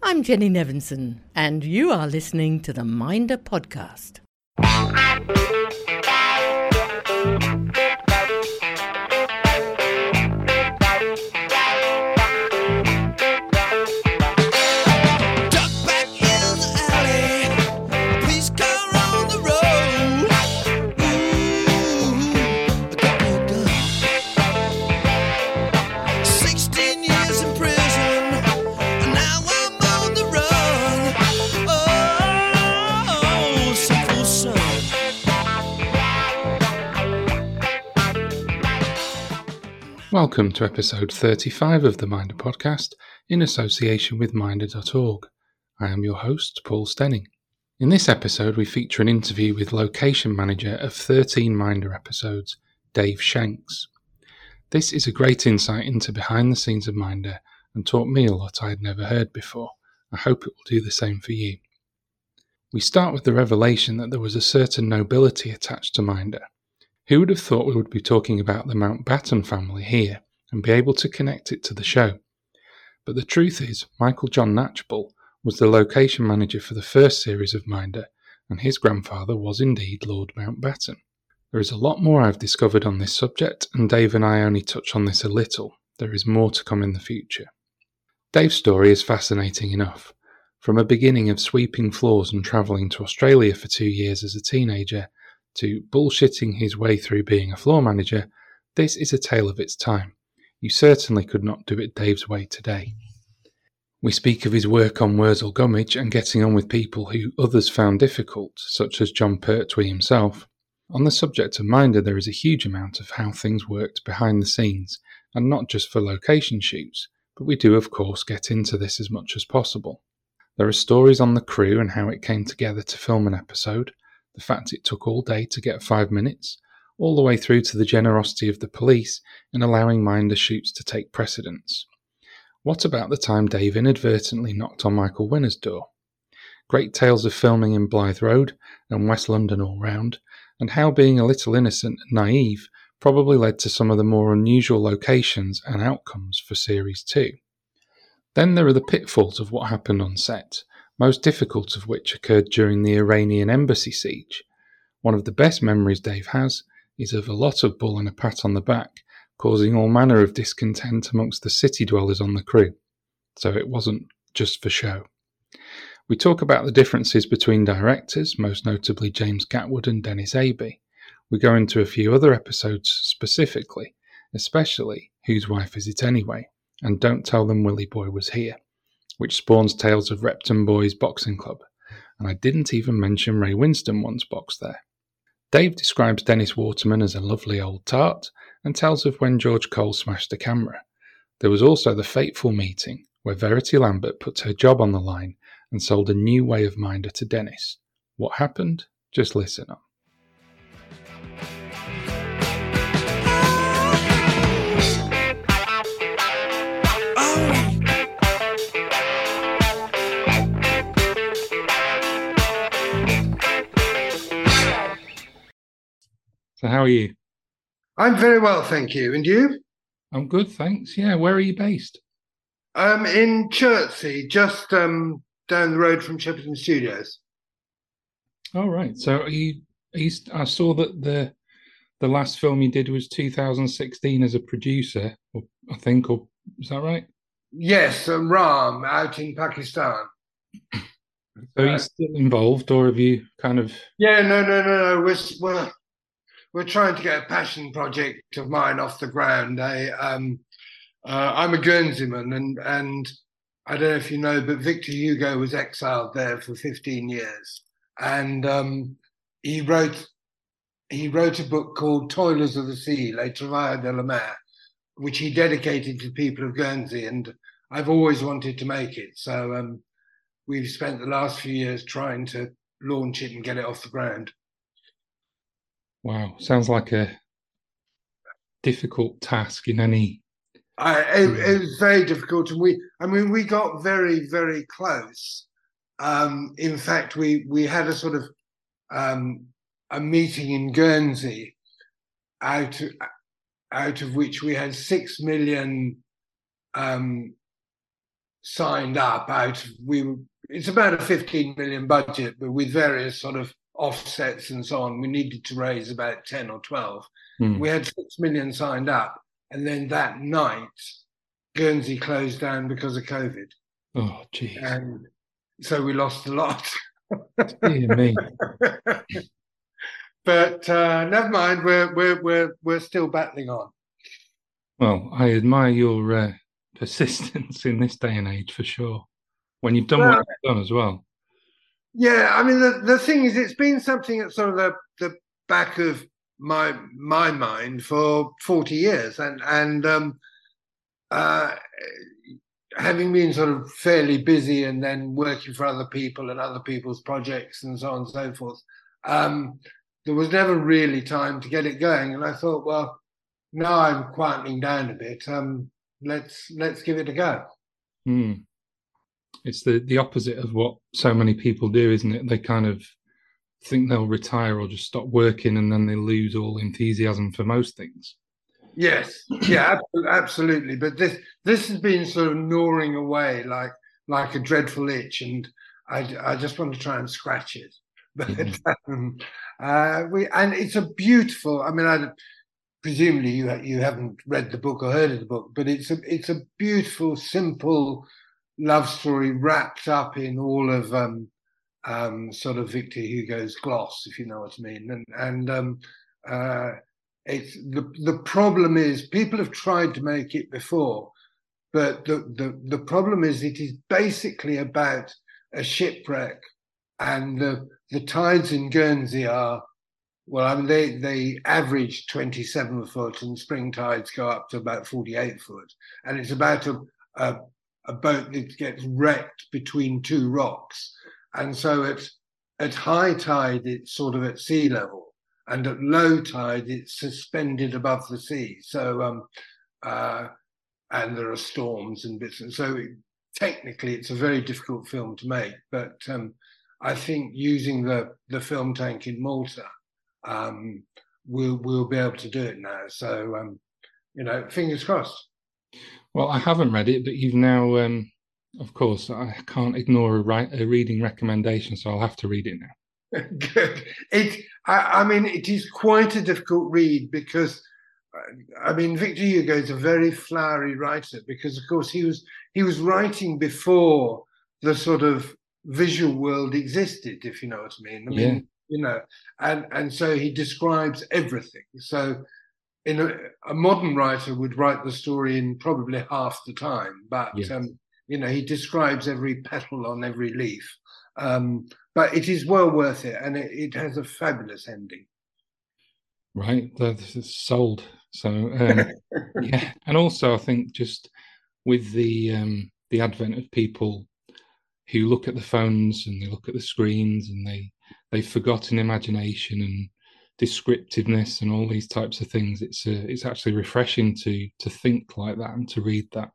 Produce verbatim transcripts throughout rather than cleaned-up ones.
I'm Jenny Nevinson, and you are listening to the Minder Podcast. Welcome to episode thirty-five of the Minder Podcast in association with Minder dot org. I am your host, Paul Stenning. In this episode, we feature an interview with location manager of thirteen Minder episodes, Dave Shanks. This is a great insight into behind the scenes of Minder and taught me a lot I had never heard before. I hope it will do the same for you. We start with the revelation that there was a certain nobility attached to Minder. Who would have thought we would be talking about the Mountbatten family here and be able to connect it to the show? But the truth is, Michael John Knatchbull was the location manager for the first series of Minder, and his grandfather was indeed Lord Mountbatten. There is a lot more I've discovered on this subject, and Dave and I only touch on this a little. There is more to come in the future. Dave's story is fascinating enough. From a beginning of sweeping floors and travelling to Australia for two years as a teenager, to bullshitting his way through being a floor manager, this is a tale of its time. You certainly could not do it Dave's way today. We speak of his work on Wurzel Gummidge and getting on with people who others found difficult, such as John Pertwee himself. On the subject of Minder, there is a huge amount of how things worked behind the scenes, and not just for location shoots, but we do of course get into this as much as possible. There are stories on the crew and how it came together to film an episode, the fact it took all day to get five minutes, all the way through to the generosity of the police in allowing Minder shoots to take precedence. What about the time Dave inadvertently knocked on Michael Winner's door? Great tales of filming in Blythe Road and West London all round, and how being a little innocent and naive probably led to some of the more unusual locations and outcomes for Series two. Then there are the pitfalls of what happened on set, most difficult of which occurred during the Iranian embassy siege. One of the best memories Dave has is of a lot of bull and a pat on the back, causing all manner of discontent amongst the city dwellers on the crew. So it wasn't just for show. We talk about the differences between directors, most notably James Gatwood and Dennis Abbey. We go into a few other episodes specifically, especially Whose Wife Is It Anyway? And Don't Tell Them Willie Boy Was Here, which spawns tales of Repton Boys Boxing Club, and I didn't even mention Ray Winston once boxed there. Dave describes Dennis Waterman as a lovely old tart, and tells of when George Cole smashed a camera. There was also the fateful meeting where Verity Lambert put her job on the line and sold a new way of Minder to Dennis. What happened? Just listen up. So how are you? I'm very well, thank you. And you? I'm good, thanks. Yeah, where are you based? Um, in Chertsey, just um, down the road from Shepperton Studios. All right. So are you, are you, I saw that the the last film you did was two thousand sixteen as a producer, or, I think, or is that right? Yes, um, Ram, out in Pakistan. So are you still involved, or have you kind of... Yeah, no, no, no, no. We're, we're, we're trying to get a passion project of mine off the ground. I, um, uh, I'm a Guernseyman, and, and I don't know if you know, but Victor Hugo was exiled there for fifteen years. And um, he wrote he wrote a book called Toilers of the Sea, Les Travailleurs de la Mer, which he dedicated to people of Guernsey. And I've always wanted to make it. So um, we've spent the last few years trying to launch it and get it off the ground. Wow, sounds like a difficult task in any... I, it, it was very difficult. And we, I mean, we got very, very close. Um, in fact, we, we had a sort of um, a meeting in Guernsey out of, out of which we had six million um, signed up out. We it's about a fifteen million budget, but with various sort of offsets and so on, we needed to raise about ten or twelve. Mm. We had six million signed up, and then that night, Guernsey closed down because of COVID. Oh, geez. And so we lost a lot. Dear me. But uh, never mind, we're we're we're we're still battling on. Well, I admire your uh, persistence in this day and age for sure. When you've done well, what you've done as well. Yeah, I mean the, the thing is, it's been something at sort of the, the back of my my mind for forty years, and and um, uh, having been sort of fairly busy and then working for other people and other people's projects and so on and so forth. Um, there was never really time to get it going, and I thought, well, now I'm quietening down a bit. Um, let's let's give it a go. Hmm. It's the, the opposite of what so many people do, isn't it? They kind of think they'll retire or just stop working, and then they lose all enthusiasm for most things. Yes, yeah, absolutely. But this this has been sort of gnawing away like like a dreadful itch, and I, I just want to try and scratch it. But mm-hmm. um, uh, we and it's a beautiful. I mean, I presumably you you haven't read the book or heard of the book, but it's a it's a beautiful, simple love story wrapped up in all of um, um, sort of Victor Hugo's gloss, if you know what I mean. And and um, uh, it's the the problem is people have tried to make it before, but the the the problem is it is basically about a shipwreck, and the the tides in Guernsey are, well, I mean, they, they average twenty-seven foot, and spring tides go up to about forty-eight foot. And it's about a, a, a boat that gets wrecked between two rocks. And so at, at high tide, it's sort of at sea level. And at low tide, it's suspended above the sea. So, um, uh, and there are storms and bits. And so it, technically, it's a very difficult film to make. But um, I think using the, the film tank in Malta, um, we'll we'll be able to do it now. So, um, you know, fingers crossed. Well, I haven't read it, but you've now, um, of course, I can't ignore a, ri- a reading recommendation, so I'll have to read it now. Good. It, I, I mean, it is quite a difficult read because, I mean, Victor Hugo is a very flowery writer because, of course, he was he was writing before the sort of visual world existed, if you know what I mean. I mean, yeah. you know, and and so he describes everything. So, in a, a modern writer would write the story in probably half the time, but yes. um, you know, he describes every petal on every leaf. Um, but it is well worth it, and it, it has a fabulous ending. Right, that's sold. So um, yeah, and also I think just with the um, the advent of people who look at the phones and they look at the screens and they they've forgotten imagination and descriptiveness and all these types of things. It's uh, it's actually refreshing to to think like that and to read that.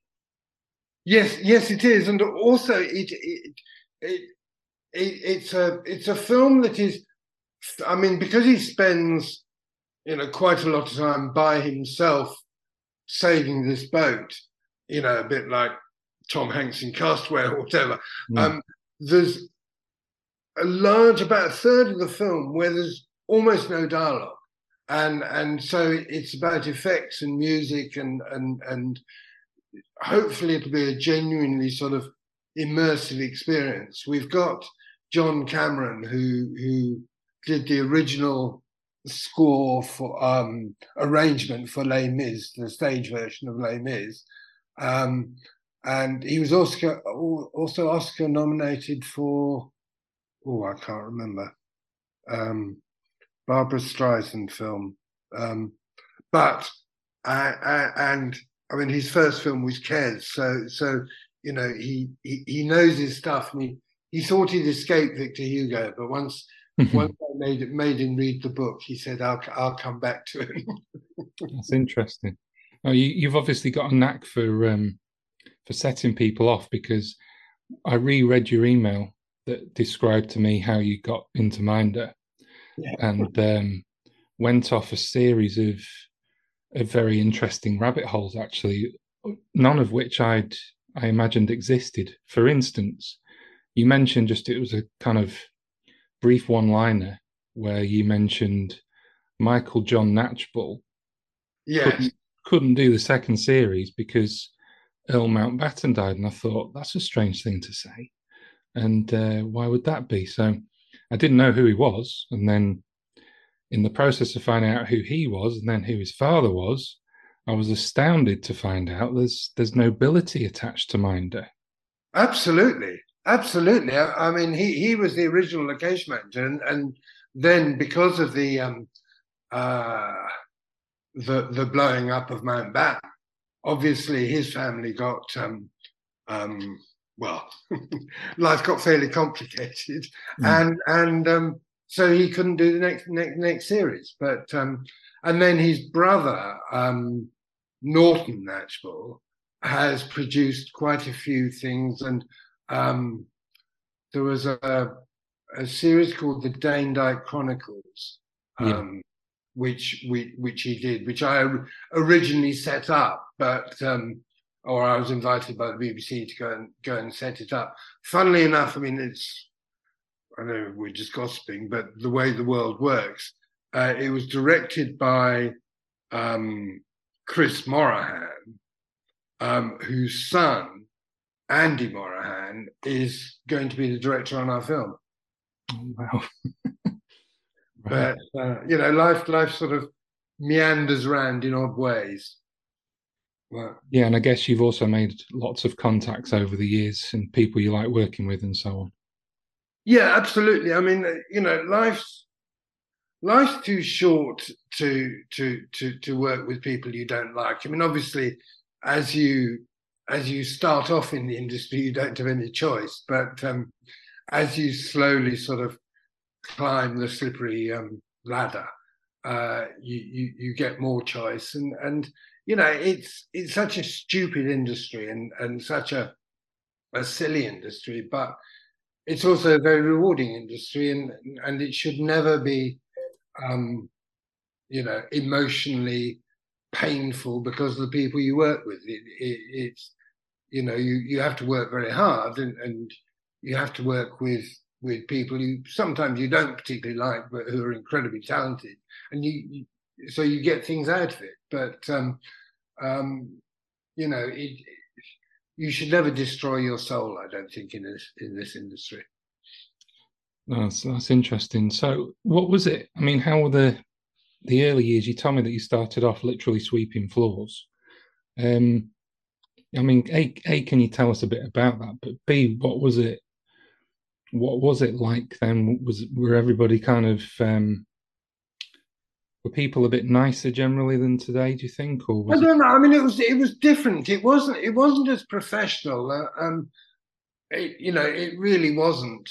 Yes, yes, it is, and also it it, it, it it's a it's a film that is, I mean, because he spends, you know, quite a lot of time by himself saving this boat, you know, a bit like Tom Hanks in Castaway or whatever. Mm. Um, there's a large, about a third of the film where there's almost no dialogue, and and so it's about effects and music, and and and hopefully it'll be a genuinely sort of immersive experience. We've got John Cameron, who who did the original score for um, arrangement for Les Mis, the stage version of Les Mis. Um, And he was Oscar, also Oscar nominated for, oh, I can't remember, um, Barbara Streisand film. Um, but, I, I, and I mean, his first film was Kes. So, so you know, he, he, he knows his stuff. And he, he thought he'd escaped Victor Hugo, but once, once I made, it, made him read the book, he said, I'll, I'll come back to him. That's interesting. Oh, you, you've obviously got a knack for... Um... for setting people off, because I reread your email that described to me how you got into Minder, yeah. and um, went off a series of of very interesting rabbit holes, actually, none of which I'd I imagined existed. For instance, you mentioned just it was a kind of brief one-liner where you mentioned Michael John Knatchbull Yes. couldn't, couldn't do the second series because Earl Mountbatten died, and I thought that's a strange thing to say. And uh, why would that be? So I didn't know who he was, and then in the process of finding out who he was and then who his father was, I was astounded to find out there's there's nobility attached to Minder. Absolutely, absolutely. I, I mean, he he was the original location manager, and, and then because of the um uh the the blowing up of Mountbatten, obviously his family got um um well, life got fairly complicated, mm. and and um. So he couldn't do the next next next series, but um, and then his brother um, Norton Knatchbull has produced quite a few things, and um, there was a a series called the Dane Dyke Chronicles, um, yeah. which we which he did, which I originally set up, but um, or I was invited by the B B C to go and go and set it up. Funnily enough, I mean it's. I know we're just gossiping, but the way the world works, uh, it was directed by um, Chris Morahan, um, whose son, Andy Morahan, is going to be the director on our film. Oh, wow. But, uh, you know, life, life sort of meanders around in odd ways. Well, yeah, and I guess you've also made lots of contacts over the years and people you like working with and so on. Yeah, absolutely. I mean, you know, life's life's too short to to to to work with people you don't like. I mean, obviously, as you as you start off in the industry, you don't have any choice. But um, as you slowly sort of climb the slippery um, ladder, uh, you, you you get more choice. And and you know, it's it's such a stupid industry and and such a a silly industry, but it's also a very rewarding industry, and and it should never be, um, you know, emotionally painful because of the people you work with. It, it, it's, you know, you, you have to work very hard, and, and you have to work with with people who sometimes you don't particularly like, but who are incredibly talented, and you, you so you get things out of it. But um, um, you know, it. You should never destroy your soul, I don't think, in this in this industry. No, that's, that's interesting. So what was it? I mean, how were the the early years? You told me that you started off literally sweeping floors. Um, I mean, A, A, can you tell us a bit about that? But B, what was it? What was it like then? Was were everybody kind of um, were people a bit nicer generally than today? Do you think, or was I don't it... know. I mean, it was it was different. It wasn't it wasn't as professional. Uh, um, it, you know, it really wasn't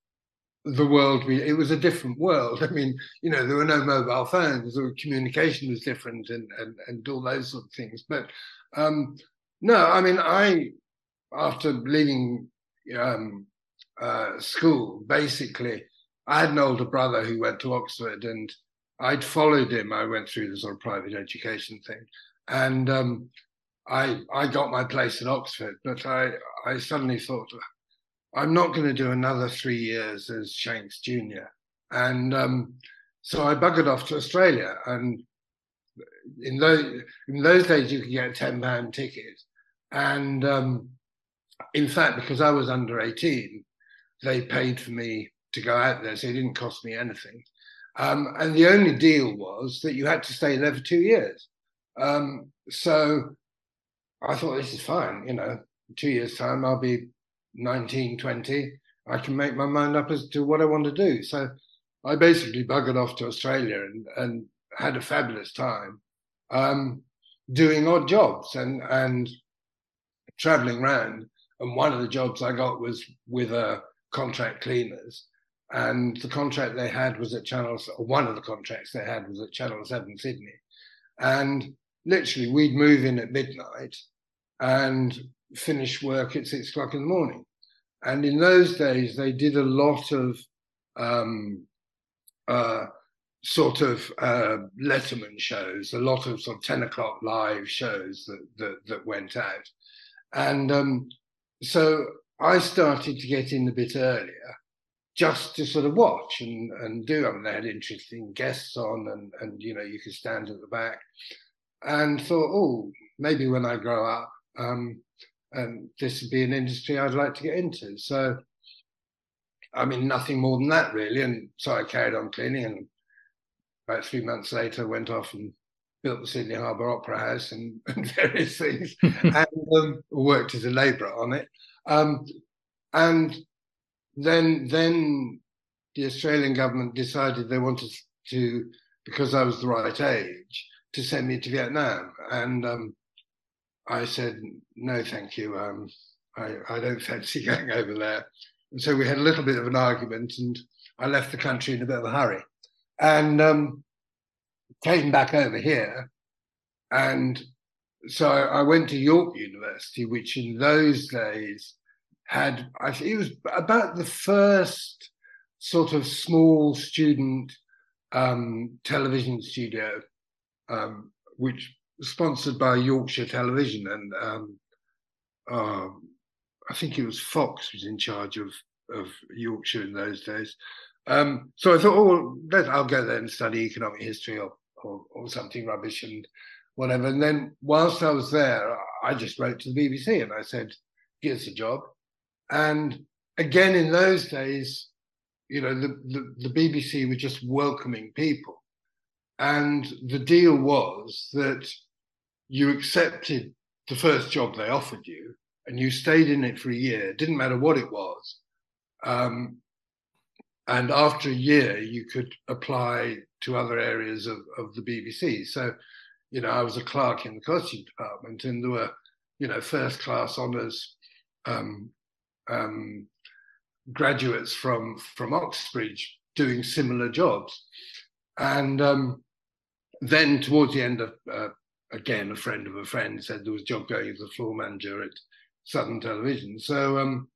the world. We it was a different world. I mean, you know, there were no mobile phones. Or communication was different, and and and all those sort of things. But um, no, I mean, I after leaving um, uh, school, basically, I had an older brother who went to Oxford, and I'd followed him. I went through the sort of private education thing, and um, I I got my place at Oxford. But I I suddenly thought, I'm not going to do another three years as Shanks Junior And um, so I buggered off to Australia. And in those in those days, you could get a ten pound ticket. And um, in fact, because I was under eighteen, they paid for me to go out there, so it didn't cost me anything. Um, and the only deal was that you had to stay there for two years. Um, so I thought, this is fine. You know, in two years' time, I'll be nineteen, twenty. I can make my mind up as to what I want to do. So I basically buggered off to Australia and, and had a fabulous time um, doing odd jobs and, and traveling around. And one of the jobs I got was with uh, contract cleaners. And the contract they had was at Channel, or one of the contracts they had was at Channel seven Sydney. And literally we'd move in at midnight and finish work at six o'clock in the morning. And in those days, they did a lot of um, uh, sort of uh, Letterman shows, a lot of sort of ten o'clock live shows that, that, that went out. And um, so I started to get in a bit earlier, just to sort of watch and, and do. I mean, they had interesting guests on, and, and you know, you could stand at the back, and thought, oh, maybe when I grow up, um, and this would be an industry I'd like to get into. So, I mean, nothing more than that, really. And so I carried on cleaning, and about three months later, went off and built the Sydney Harbour Opera House and, and various things, and um, worked as a labourer on it. Um, and then, then the Australian government decided they wanted to, because I was the right age, to send me to Vietnam. And um, I said, no, thank you. Um, I, I don't fancy going over there. And so we had a little bit of an argument, and I left the country in a bit of a hurry. And um, came back over here, and so I went to York University, which in those days had, I think it was about the first sort of small student um, television studio, um, which was sponsored by Yorkshire Television, and um, uh, I think it was Fox was in charge of, of Yorkshire in those days. Um, so I thought, oh, well, I'll go there and study economic history or, or, or something rubbish and whatever. And then whilst I was there, I just wrote to the B B C and I said, get us a job. And again, in those days, you know, the, the, the B B C were just welcoming people. And the deal was that you accepted the first job they offered you and you stayed in it for a year. It didn't matter what it was. Um, And after a year, you could apply to other areas of, of the B B C. So, you know, I was a clerk in the costume department, and there were, you know, first class honours um, um, graduates from, from Oxbridge doing similar jobs. And um, then towards the end of, uh, again, a friend of a friend said there was a job going as a floor manager at Southern Television. So, um,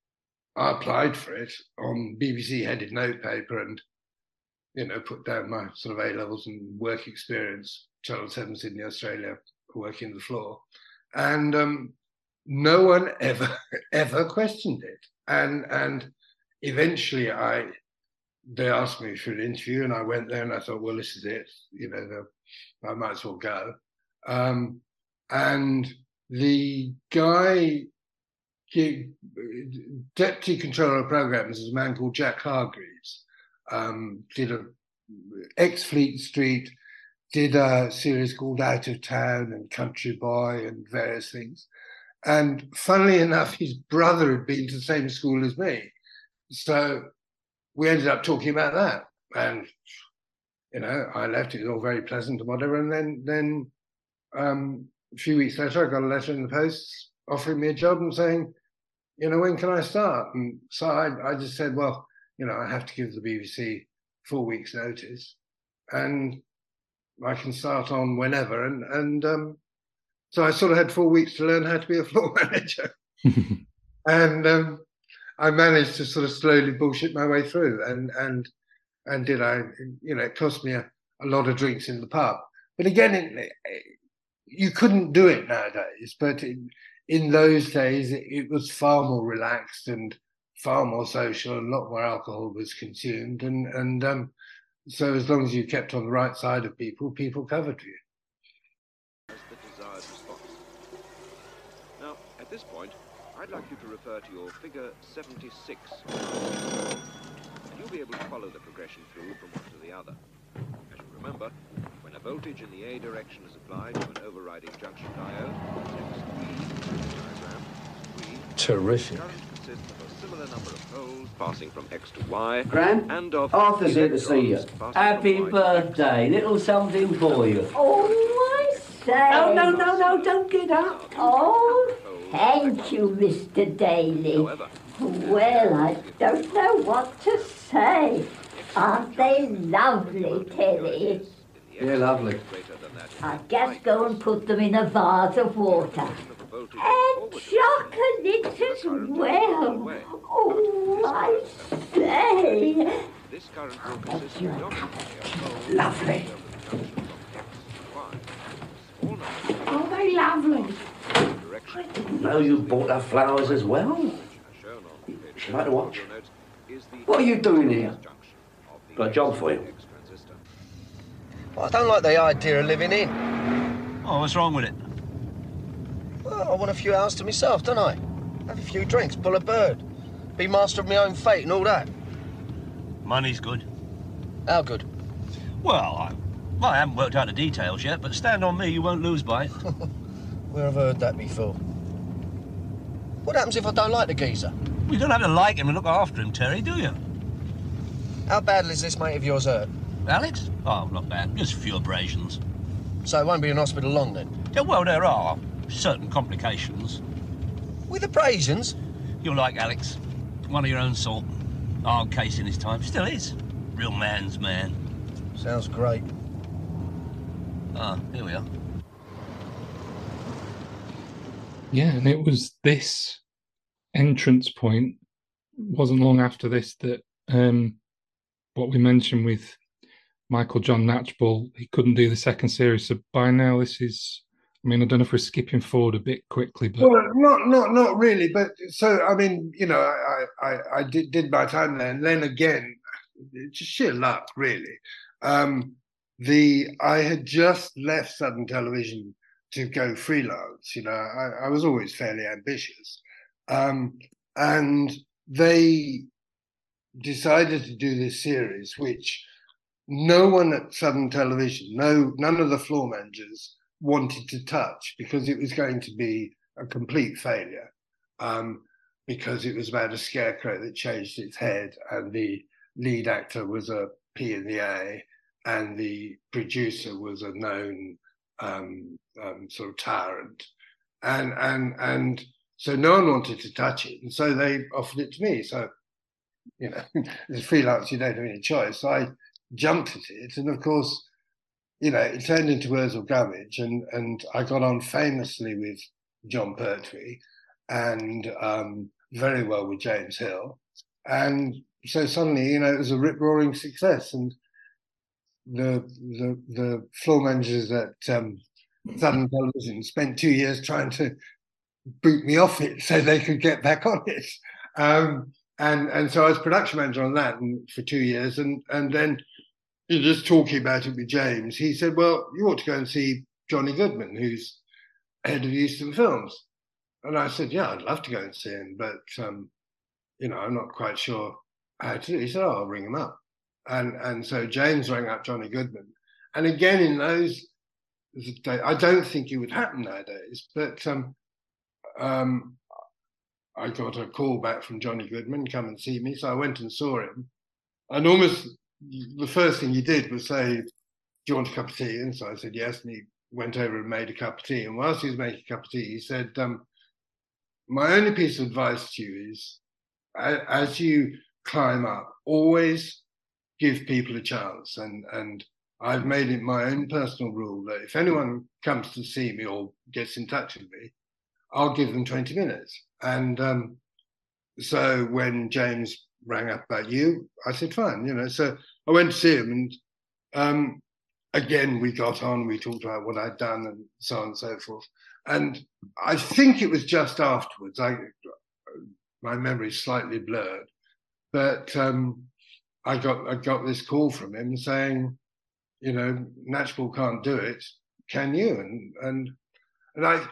I applied for it on B B C headed notepaper and, you know, put down my sort of A levels and work experience, Channel seven Sydney, Australia, working the floor. And um, no one ever, ever questioned it. And and eventually I, they asked me for an interview and I went there and I thought, well, this is it. You know, the, I might as well go. Um, and the guy, Deputy Controller of Programs is a man called Jack Hargreaves. Um, did a ex-Fleet Street, did a series called Out of Town and Country Boy and various things. And funnily enough, his brother had been to the same school as me. So we ended up talking about that. And, you know, I left, it was all very pleasant and whatever. And then, then um, a few weeks later, I got a letter in the post offering me a job and saying, you know, when can I start? And so I, I just said, well, you know, I have to give the B B C four weeks notice and I can start on whenever. And, and um, so I sort of had four weeks to learn how to be a floor manager. and um, I managed to sort of slowly bullshit my way through and, and, and did I, you know, it cost me a, a lot of drinks in the pub. But again, it, it, you couldn't do it nowadays, but it, in those days, it, it was far more relaxed and far more social, and a lot more alcohol was consumed. And, and um, so as long as you kept on the right side of people, people covered you. As the desired response. Now, at this point, I'd like you to refer to your figure seventy-six. And you'll be able to follow the progression through from one to the other. As you remember, when a voltage in the A direction is applied to an overriding junction diode, diagram, terrific. current consists of a similar number of poles passing from X to Y, Gran, and of Arthur's here to see you. electrons passing Happy from Y to X. birthday. Little something for you. Oh, I say. No, no, no, no, don't get up. Oh, thank you, Mister Daly. However, Well, I don't know what to say. Aren't they lovely, Terry? Yeah, lovely. I just go and put them in a vase of water. And chocolate as well. Oh, I say. This current will consist you a predominantly cup of of poles Lovely. over the junction of X to Y. Small number Oh, they lovely. of direction. I didn't know know you bought her flowers as well. She like to watch. What are you doing here? Got a job for you. I don't like the idea of living in. Oh, what's wrong with it? Well, I want a few hours to myself, don't I? Have a few drinks, pull a bird, be master of my own fate and all that. Money's good. How good? Well, I, well, I haven't worked out the details yet, but stand on me, you won't lose by it. Where have I heard that before? What happens if I don't like the geezer? You don't have to like him and look after him, Terry, do you? How badly is this mate of yours hurt? Alex? Oh, not bad. Just a few abrasions. So it won't be in hospital long then? Yeah, well, there are certain complications. With abrasions? You're like Alex. One of your own sort. Hard case in his time. Still is. Real man's man. Sounds great. Ah, here we are. Yeah, and it was this entrance point, wasn't long after this, that um, what we mentioned with Michael John Natchball, he couldn't do the second series. So by now, this is, I mean, I don't know if we're skipping forward a bit quickly, but well, not not not really. But so I mean, you know, I I, I did did my time there, and then again, just sheer luck, really. Um, the I had just left Southern Television to go freelance. You know, I, I was always fairly ambitious, um, and they decided to do this series, which no one at Southern Television, no, none of the floor managers wanted to touch because it was going to be a complete failure. Um, because it was about a scarecrow that changed its head, and the lead actor was a P in the A, and the producer was a known um, um, sort of tyrant, and and and so no one wanted to touch it, and so they offered it to me. So, you know, as a freelance, you don't have any choice. So I jumped at it, and of course, you know, it turned into Wurzel Gummidge, and and I got on famously with John Pertwee, and um, very well with James Hill, and so suddenly, you know, it was a rip-roaring success, and the the the floor managers at um, Southern Television spent two years trying to boot me off it so they could get back on it, um, and and so I was production manager on that and, for two years, and and then you know, just talking about it with James, he said, "Well, you ought to go and see Johnny Goodman, who's head of Euston Films," and I said, "Yeah, I'd love to go and see him, but um, you know, I'm not quite sure how to do it." He said, "Oh, I'll ring him up." And and so James rang up Johnny Goodman. And again, in those days, I don't think it would happen nowadays, but um, um, I got a call back from Johnny Goodman, come and see me. So I went and saw him. And almost the first thing he did was say, "Do you want a cup of tea?" And so I said, yes. And he went over and made a cup of tea. And whilst he was making a cup of tea, he said, um, "My only piece of advice to you is, as you climb up, always give people a chance, and and I've made it my own personal rule that if anyone comes to see me or gets in touch with me, I'll give them twenty minutes." And um, so when James rang up about you, I said, fine, you know. So I went to see him, and um, again, we got on, we talked about what I'd done and so on and so forth. And I think it was just afterwards, I, my memory's slightly blurred, but um, I got I got this call from him saying, you know, Natchball can't do it. Can you? And and and I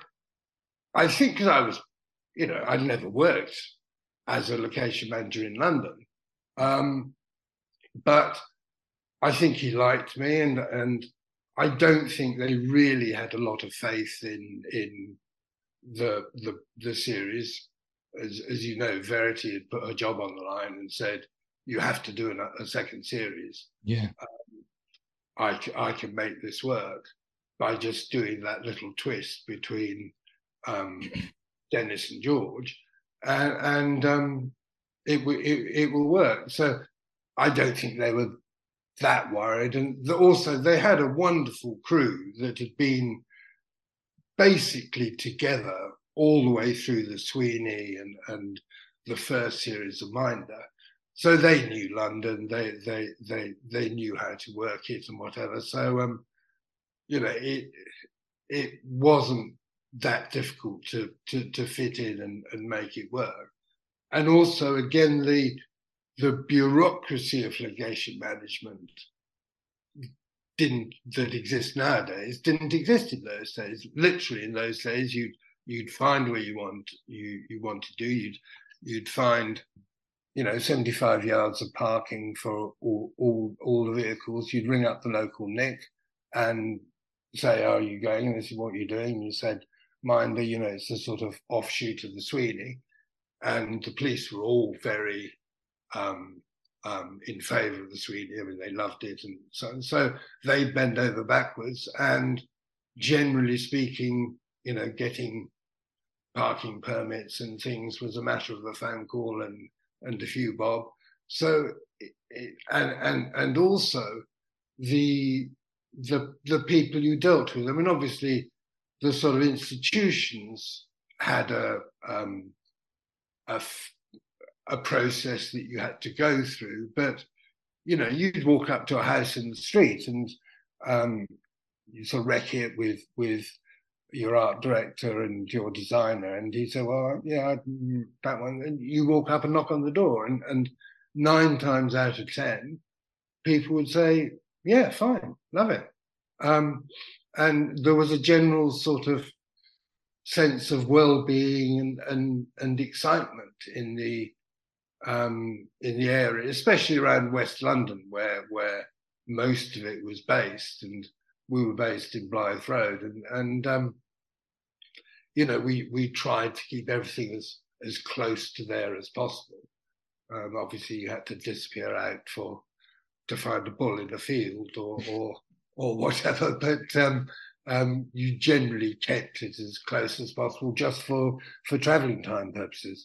I think because I was, you know, I'd never worked as a location manager in London, um, but I think he liked me, and and I don't think they really had a lot of faith in in the the the series. As as you know, Verity had put her job on the line and said, you have to do a, a second series. Yeah, um, I, I can make this work by just doing that little twist between um, Dennis and George, and, and um, it, it it will work. So I don't think they were that worried, and the, also they had a wonderful crew that had been basically together all the way through the Sweeney and and the first series of Minder. So they knew London, they they they they knew how to work it and whatever. So um, you know, it it wasn't that difficult to to, to fit in and, and make it work. And also, again, the the bureaucracy of location management didn't that exists nowadays didn't exist in those days. Literally, in those days, you'd you'd find where you want you you want to do. You'd you'd find, you know, seventy-five yards of parking for all all all the vehicles. You'd ring up the local N I C and say, "Are you going?" And this is what you're doing. And you said, "Minder, you know, it's a sort of offshoot of the Sweeney," and the police were all very um, um, in favour of the Sweeney. I mean, they loved it, and so so they bent over backwards. And generally speaking, you know, getting parking permits and things was a matter of a phone call and and a few bob. So it, it, and and and also the the the people you dealt with. I mean, obviously, the sort of institutions had a um, a, a process that you had to go through, but you know, you'd walk up to a house in the street and um, you sort of wreck it with with your art director and your designer, and he said, "Well, yeah, that one." And you walk up and knock on the door, and and nine times out of ten, people would say, "Yeah, fine, love it." Um, and there was a general sort of sense of well-being and and, and excitement in the um, in the area, especially around West London, where where most of it was based, and we were based in Blythe Road, and and um, you know, we we tried to keep everything as as close to there as possible. Um, obviously, you had to disappear out for to find a bull in a field or or or whatever, but um, um, you generally kept it as close as possible, just for for travelling time purposes.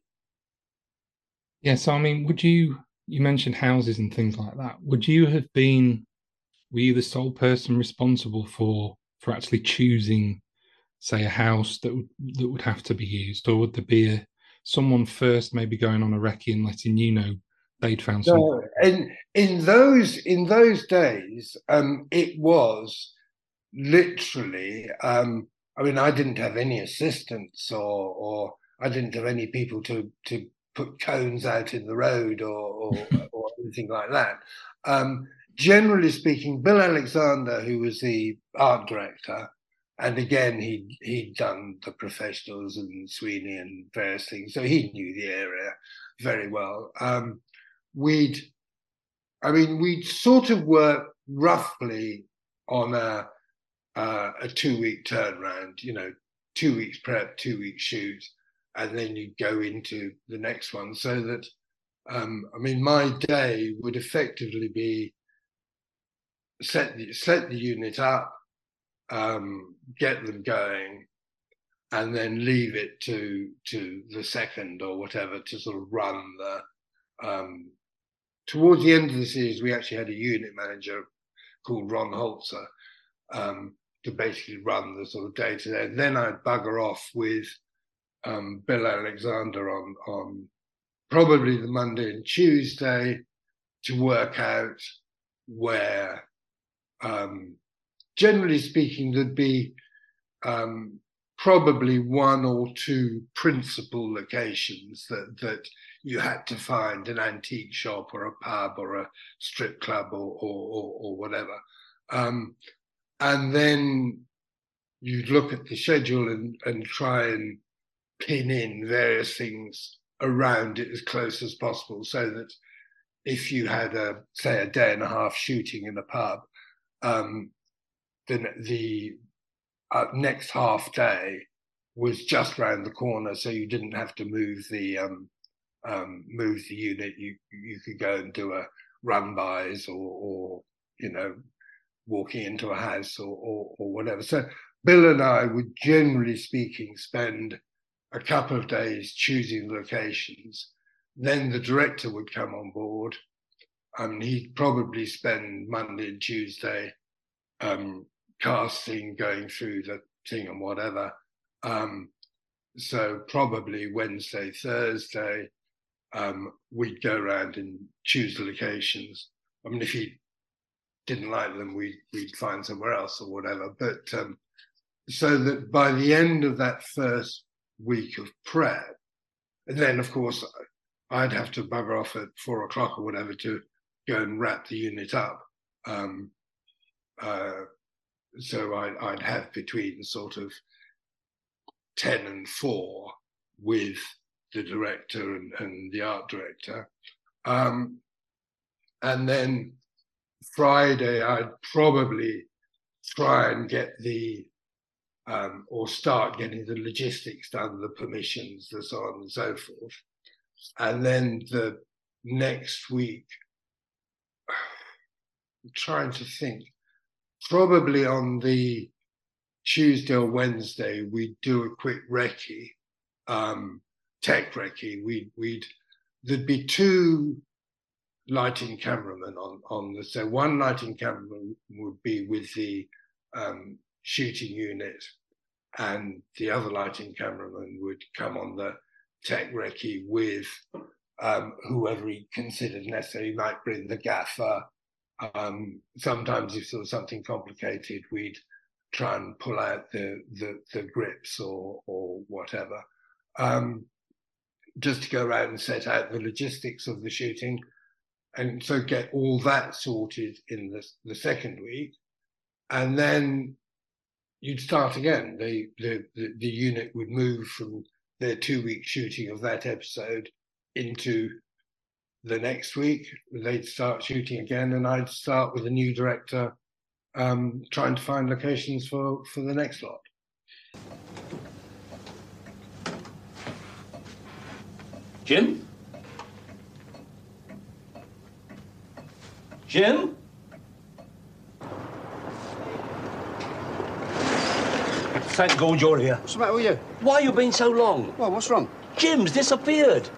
Yeah. So, I mean, would you? You mentioned houses and things like that. Would you have been? Were you the sole person responsible for for actually choosing, say, a house that would that would have to be used, or would there be a, someone first maybe going on a recce and letting you know they'd found something? No, in in those in those days, um, it was literally. Um, I mean, I didn't have any assistants, or or I didn't have any people to to put cones out in the road, or or, or anything like that. Um, generally speaking, Bill Alexander, who was the art director, and again, he he'd done the professionals and Sweeney and various things, so he knew the area very well. Um, we'd, I mean, we'd sort of work roughly on a uh, a two-week turnaround. You know, two weeks prep, two weeks shoot, and then you'd go into the next one. So that, um, I mean, my day would effectively be set the, set the unit up, um, get them going, and then leave it to to the second or whatever to sort of run the. Um, towards the end of the series, we actually had a unit manager called Ron Holzer um, to basically run the sort of day to day. Then I'd bugger off with um, Bill Alexander on on probably the Monday and Tuesday to work out where. Um, generally speaking, there'd be um, probably one or two principal locations that that you had to find: an antique shop or a pub or a strip club or or, or, or whatever. Um, and then you'd look at the schedule and, and try and pin in various things around it as close as possible, so that if you had a, say, a day and a half shooting in a pub, um, then the uh, next half day was just round the corner, so you didn't have to move the um, um, move the unit. You you could go and do a run bys or, or you know, walking into a house or, or or whatever. So Bill and I would, generally speaking, spend a couple of days choosing locations. Then the director would come on board. Um, he'd probably spend Monday and Tuesday um, casting, going through the thing and whatever. Um, so probably Wednesday, Thursday, um, we'd go around and choose the locations. I mean, if he didn't like them, we'd, we'd find somewhere else or whatever. But um, so that by the end of that first week of prep, and then of course I'd have to bugger off at four o'clock or whatever to go and wrap the unit up. Um, uh, so I'd, I'd have between sort of ten and four with the director and, and the art director. Um, and then Friday, I'd probably try and get the, um, or start getting the logistics done, the permissions, the so on and so forth. And then the next week, I'm trying to think, probably on the Tuesday or Wednesday, we'd do a quick recce, um, tech recce. We'd, we'd, there'd be two lighting cameramen on, on the, so one lighting cameraman would be with the um, shooting unit, and the other lighting cameraman would come on the tech recce with um, whoever he considered necessary. He might bring the gaffer. Um, sometimes if there was something complicated, we'd try and pull out the the, the grips or or whatever, um, just to go around and set out the logistics of the shooting, and so get all that sorted in the the second week, and then you'd start again. The the the, the unit would move from their two week shooting of that episode into the next week. They'd start shooting again, and I'd start with a new director, um, trying to find locations for, for the next lot. Jim? Jim? Thank God you're here. What's the matter with you? Why you been so long? Well, what's wrong? Jim's disappeared.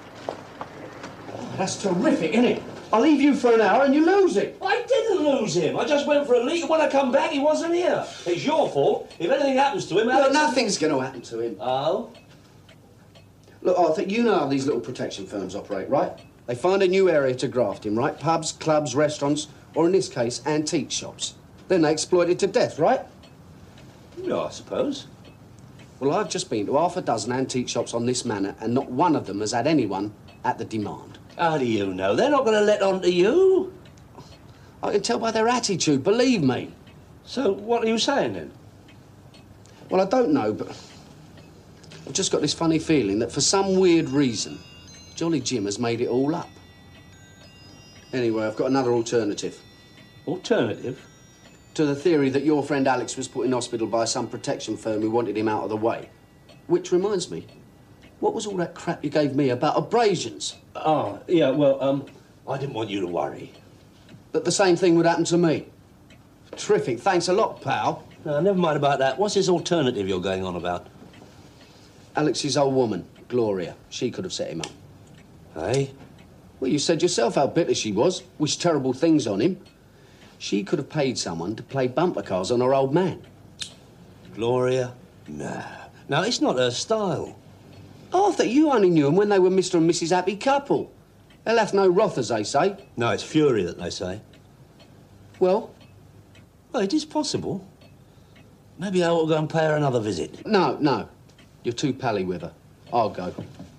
That's terrific, isn't it? I leave you for an hour and you lose it. I didn't lose him. I just went for a leak, and when I come back, he wasn't here. It's your fault. If anything happens to him, Look, Alex... nothing's going to happen to him. Oh? Look, Arthur, you know how these little protection firms operate, right? They find a new area to graft in, right? Pubs, clubs, restaurants, or in this case, antique shops. Then they exploit it to death, right? Yeah, I suppose. Well, I've just been to half a dozen antique shops on this manor, and not one of them has had anyone at the demand. How do you know? They're not going to let on to you. I can tell by their attitude, believe me. So, what are you saying, then? Well, I don't know, but I've just got this funny feeling that for some weird reason, Jolly Jim has made it all up. Anyway, I've got another alternative. Alternative? To the theory that your friend Alex was put in hospital by some protection firm who wanted him out of the way. Which reminds me, what was all that crap you gave me about abrasions? Oh, yeah, well, um, I didn't want you to worry. That the same thing would happen to me. Terrific, thanks a lot, pal. No, never mind about that. What's this alternative you're going on about? Alex's old woman, Gloria. She could have set him up. Hey? Well, you said yourself how bitter she was. Wished terrible things on him. She could have paid someone to play bumper cars on her old man. Gloria? Nah. No, it's not her style. Arthur, you only knew them when they were Mister and Missus Happy Couple. They'll have no wrath, as they say. No, it's fury that they say. Well? Well, it is possible. Maybe I ought to go and pay her another visit. No, no. You're too pally with her. I'll go.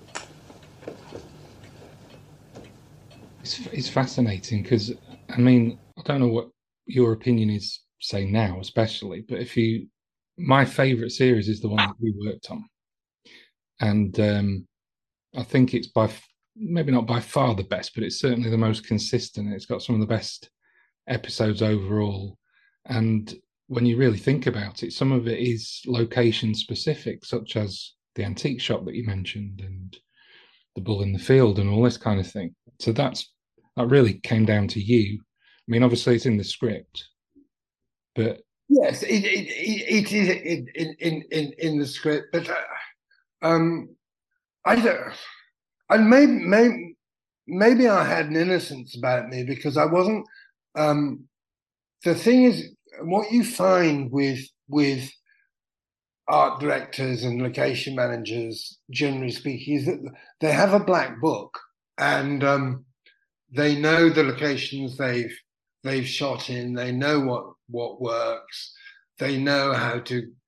It's, it's fascinating because, I mean, I don't know what your opinion is, say now especially, but if you... My favourite series is the one that we worked on. And um, I think it's by, maybe not by far the best, but it's certainly the most consistent. It's got some of the best episodes overall. And when you really think about it, some of it is location specific, such as the antique shop that you mentioned and the bull in the field and all this kind of thing. So that's that really came down to you. I mean, obviously it's in the script, but yes, it it, it, it is in in in in the script, but. Uh... Um, I don't, and maybe, maybe, maybe I had an innocence about me because I wasn't. Um, the thing is, what you find with with art directors and location managers, generally speaking, is that they have a black book and um, they know the locations they've they've shot in. They know what what works. They know how to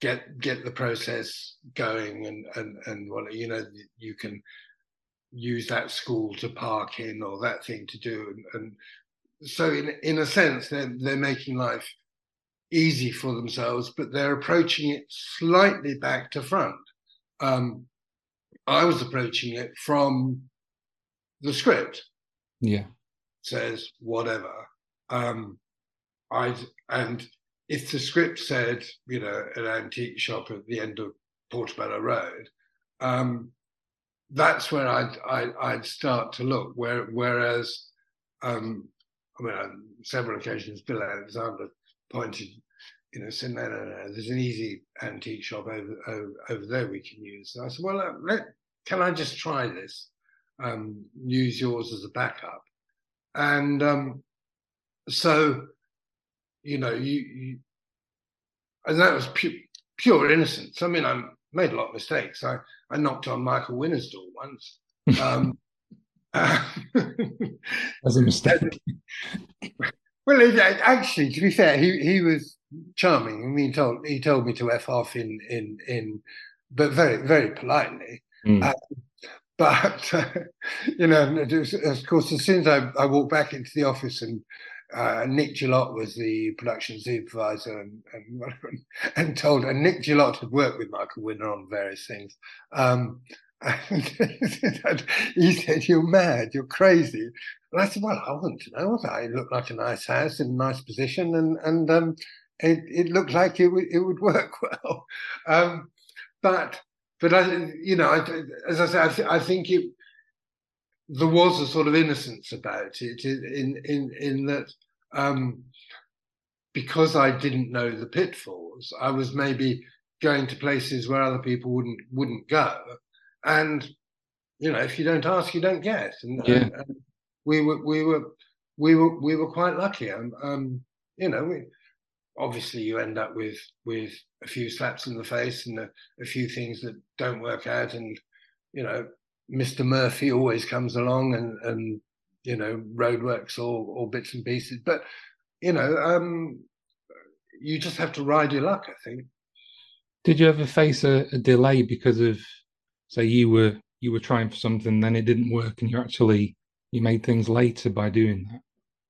get get the process going, and and and what you know you can use that school to park in or that thing to do, and, and so in in a sense they're they're making life easy for themselves, but they're approaching it slightly back to front. Um, I was approaching it from the script. Yeah, says whatever. Um, I and if the script said, you know, an antique shop at the end of Portobello Road, um, that's where I'd, I'd I'd start to look. Where whereas, um, I mean, on several occasions, Bill Alexander pointed, you know, said, no, no, no, there's an easy antique shop over over, over there we can use. And I said, well, uh, let, can I just try this? Um, use yours as a backup, and um, so, you know, you, you and that was pu- pure innocence. I mean, I made a lot of mistakes. I, I knocked on Michael Winner's door once. Um, uh, as a mistake. Well, it, actually, to be fair, he he was charming. I mean, he told he told me to f off in in in, but very very politely. Mm. Uh, but uh, you know, of course, as soon as I, I walked back into the office, and uh, Nick Gillott was the production supervisor, and and, and told, and Nick Gillott had worked with Michael Winner on various things. Um, and he said, "You're mad, you're crazy." And I said, "Well, I want to know. It looked like a nice house in a nice position, and and um, it it looked like it would it would work well." Um, but but I, you know, I, as I said, I, th- I think it there was a sort of innocence about it, in in in that um, because I didn't know the pitfalls, I was maybe going to places where other people wouldn't wouldn't go, and you know, if you don't ask, you don't get. And, yeah. and, and we were we were we were we were quite lucky. Um, um you know, we, obviously you end up with with a few slaps in the face and a, a few things that don't work out, and you know, Mister Murphy always comes along, and and you know, roadworks or or bits and pieces. But you know, um, you just have to ride your luck, I think. Did you ever face a, a delay because of, say, you were you were trying for something, then it didn't work, and you actually you made things later by doing that?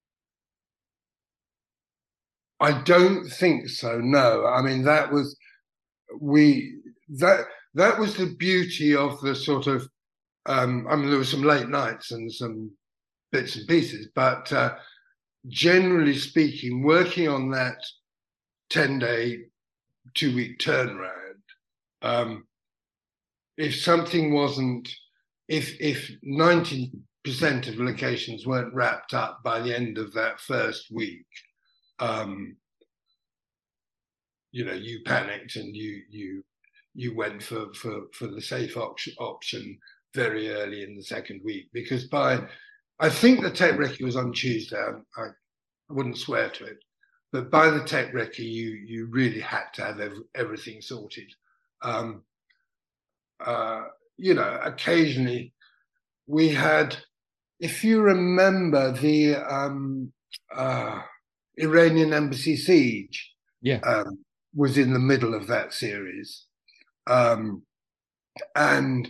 I don't think so. No, I mean that was we that that was the beauty of the sort of. Um, I mean, there were some late nights and some bits and pieces, but uh, generally speaking, working on that ten-day, two-week turnaround, um, if something wasn't, if if ninety percent of locations weren't wrapped up by the end of that first week, um, you know, you panicked and you you you went for for for the safe option option very early in the second week, because by, I think the tech recce was on Tuesday. I, I wouldn't swear to it, but by the tech recce, you you really had to have ev- everything sorted. Um, uh, you know, occasionally we had, if you remember the um, uh, Iranian embassy siege, yeah, um, was in the middle of that series, um, and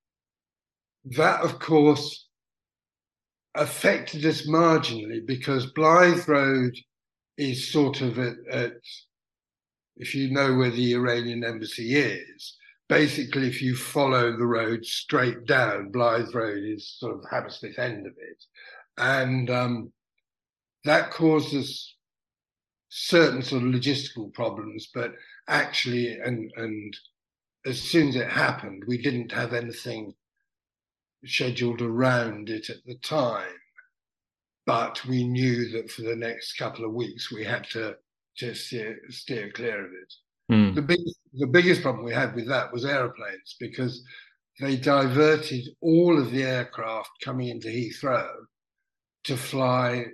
that, of course, affected us marginally, because Blythe Road is sort of at, at, if you know where the Iranian embassy is, basically if you follow the road straight down, Blythe Road is sort of the Hammersmith end of it. And um, that caused us certain sort of logistical problems, but actually, and, and as soon as it happened, we didn't have anything scheduled around it at the time, but we knew that for the next couple of weeks we had to just steer, steer clear of it. Mm. The biggest, the biggest problem we had with that was aeroplanes, because they diverted all of the aircraft coming into Heathrow to fly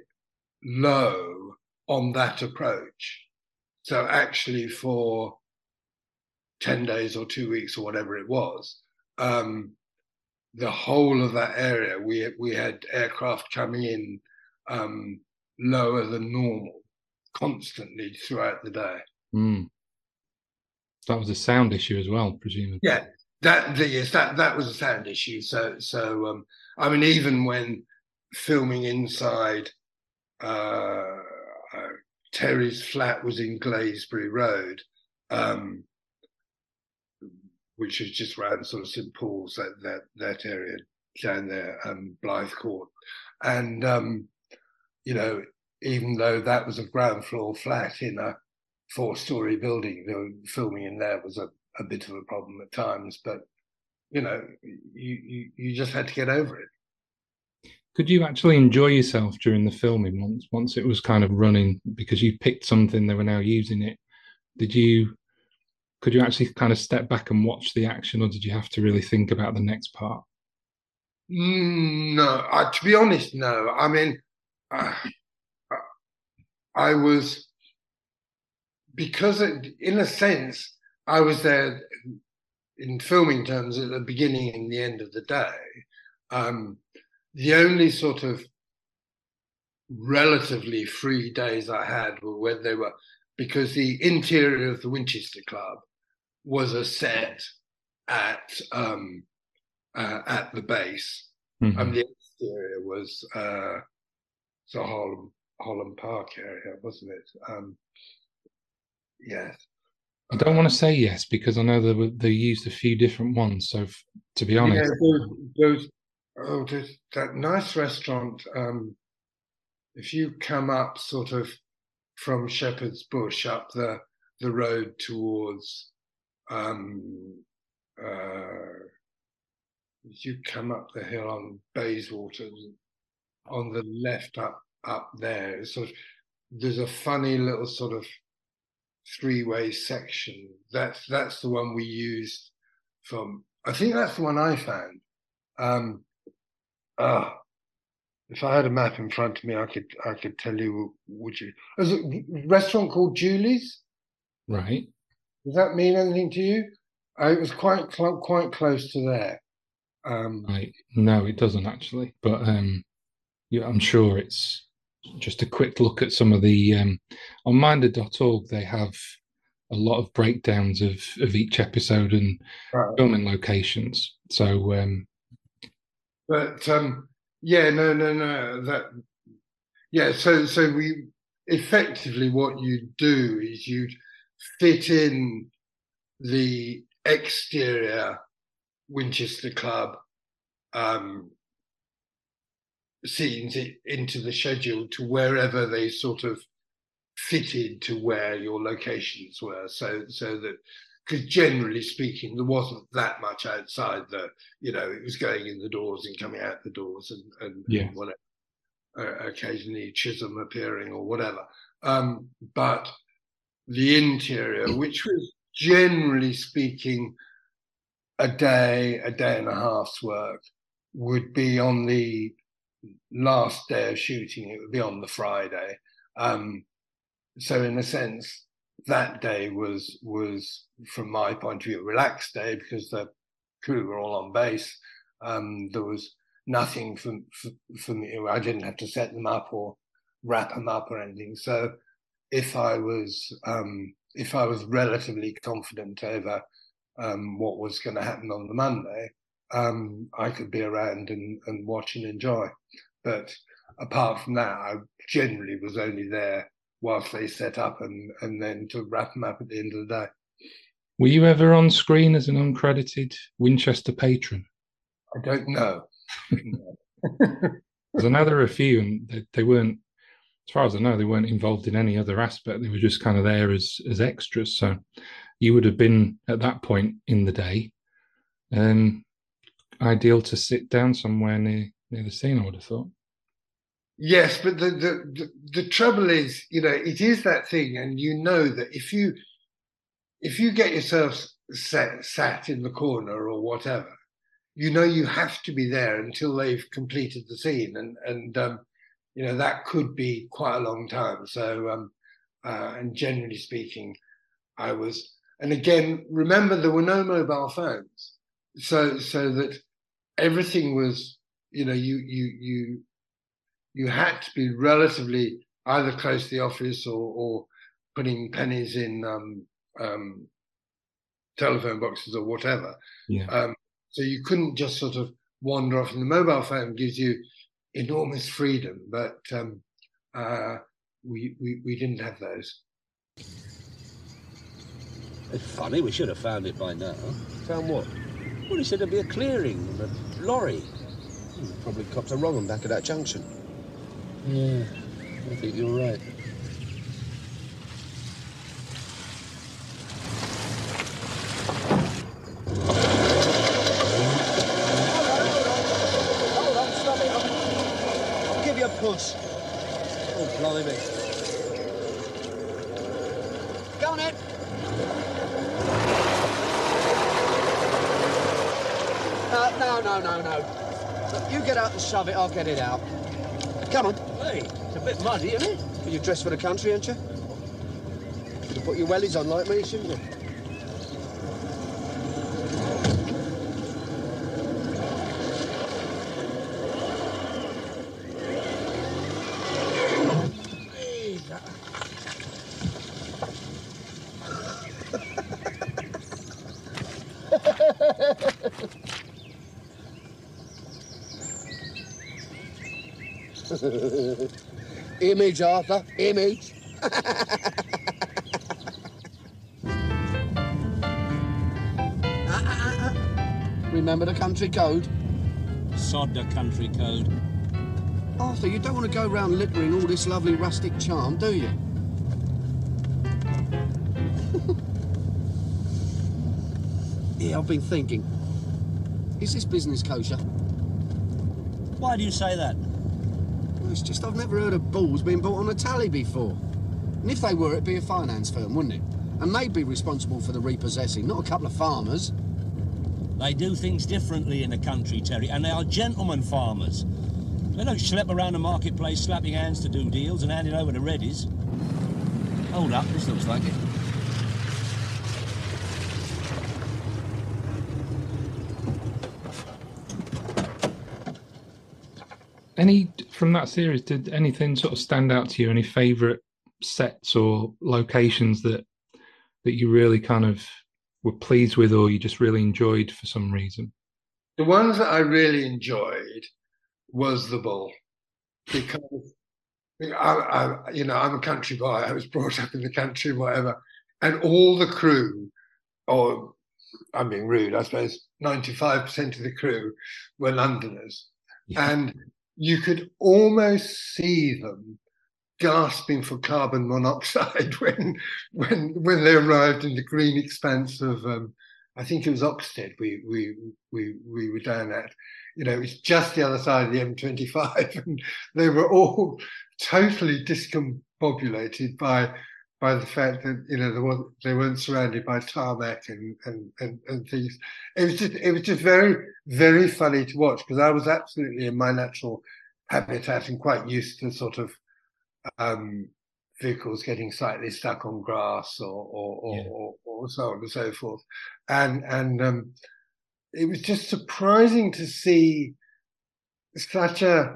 low on that approach. So actually for ten days or two weeks or whatever it was, um, the whole of that area, we we had aircraft coming in um, lower than normal constantly throughout the day. Mm. That was a sound issue as well, presumably. Yeah, that the, yes, that that was a sound issue. So so um, I mean, even when filming inside, uh, uh, Terry's flat was in Glazebury Road, um, which is just around sort of St Paul's, that that that area down there, um, Blythe Court, and um, you know, even though that was a ground floor flat in a four-story building, the filming in there was a, a bit of a problem at times. But you know, you, you you just had to get over it. Could you actually enjoy yourself during the filming once once it was kind of running, because you picked something, they were now using it? Did you could you actually kind of step back and watch the action, or did you have to really think about the next part? Mm, no, uh, to be honest, no. I mean, uh, I was, because it, in a sense, I was there in filming terms at the beginning and the end of the day. Um, the only sort of relatively free days I had were when they were, because the interior of the Winchester Club was a set at um, uh, at the base, mm-hmm. and the exterior was uh, the Holland, Holland Park area, wasn't it? Um, yes. I don't want to say yes because I know they were, they used a few different ones. So, f- to be honest, yeah, those, those oh, there's that nice restaurant. Um, if you come up sort of from Shepherd's Bush up the the road towards. Um, uh, you come up the hill on Bayswater, on the left up up there, sort of, there's a funny little sort of three-way section. That's that's the one we used from. I think that's the one I found. Um, ah, if I had a map in front of me, I could I could tell you. Would you? There's a restaurant called Julie's. Right. Does that mean anything to you? Uh, it was quite cl- quite close to there. Um, right. No, it doesn't actually. But um, yeah, I'm sure it's just a quick look at some of the um, on Minder dot org. They have a lot of breakdowns of of each episode and right. filming locations. So, um, but um, yeah, no, no, no. That yeah. So so we effectively what you do is you fit in the exterior Winchester Club um, scenes into the schedule to wherever they sort of fitted to where your locations were. So, so that, because generally speaking, there wasn't that much outside the, you know, it was going in the doors and coming out the doors and, and, yeah. and whatever. Uh, occasionally Chisholm appearing or whatever. Um, but the interior, which was generally speaking a day, a day and a half's work, would be on the last day of shooting. It would be on the Friday. Um, so in a sense, that day was, was from my point of view, a relaxed day because the crew were all on base. Um, there was nothing for, for, for me. I didn't have to set them up or wrap them up or anything. So if I was um, if I was relatively confident over um, what was going to happen on the Monday, um, I could be around and, and watch and enjoy. But apart from that, I generally was only there whilst they set up and, and then to wrap them up at the end of the day. Were you ever on screen as an uncredited Winchester patron? I don't know. Because I know there are a few, and they, they weren't, as far as I know, they weren't involved in any other aspect. They were just kind of there as as extras. So you would have been at that point in the day, um, ideal to sit down somewhere near near the scene, I would have thought. Yes, but the the the, the trouble is, you know, it is that thing, and you know that if you if you get yourself sat, sat in the corner or whatever, you know you have to be there until they've completed the scene, and and um, you know that could be quite a long time. So, um, uh, and generally speaking, I was, and again, remember there were no mobile phones, so so that everything was, you know, you you you you had to be relatively either close to the office or or putting pennies in um, um, telephone boxes or whatever. Yeah. Um, so you couldn't just sort of wander off. And the mobile phone gives you enormous freedom, but um, uh, we, we we didn't have those. It's funny, we should have found it by now. Found what? Well, he said there'd be a clearing and a lorry. Hmm, probably copped a wrong one back at that junction. Yeah, I think you're right. Hold on, stop it. I'll, I'll give you a push. Oh, blimey. Go on, Ed. Uh, no, no, no, no. Look, you get out and shove it, I'll get it out. Come on. Hey, it's a bit muddy, isn't it? Well, you're dressed for the country, aren't you? Should have put your wellies on like me, shouldn't you? Image, Arthur, image. Remember the country code? Sod the country code. Arthur, you don't want to go round littering all this lovely rustic charm, do you? Yeah, I've been thinking. Is this business kosher? Why do you say that? Well, it's just I've never heard of balls being bought on a tally before. And if they were, it'd be a finance firm, wouldn't it? And they'd be responsible for the repossessing, not a couple of farmers. They do things differently in the country, Terry, and they are gentlemen farmers. They don't schlep around the marketplace slapping hands to do deals and handing over the readies. Hold up, this looks like it. Any from that series, did anything sort of stand out to you? Any favourite sets or locations that that you really kind of were pleased with, or you just really enjoyed for some reason? The ones that I really enjoyed was the Bull, because I, I, you know, I'm a country boy. I was brought up in the country, whatever, and all the crew, or I'm being rude, I suppose, ninety-five percent of the crew were Londoners, yeah. And you could almost see them gasping for carbon monoxide when when when they arrived in the green expanse of um, I think it was Oxted we we we we were down at. You know, it's just the other side of the M twenty-five, and they were all totally discombobulated by by the fact that, you know, there was, they weren't surrounded by tarmac and, and and and things. It was just it was just very very funny to watch, because I was absolutely in my natural habitat and quite used to sort of um, vehicles getting slightly stuck on grass or or, or, yeah. or or so on and so forth, and and um, it was just surprising to see such a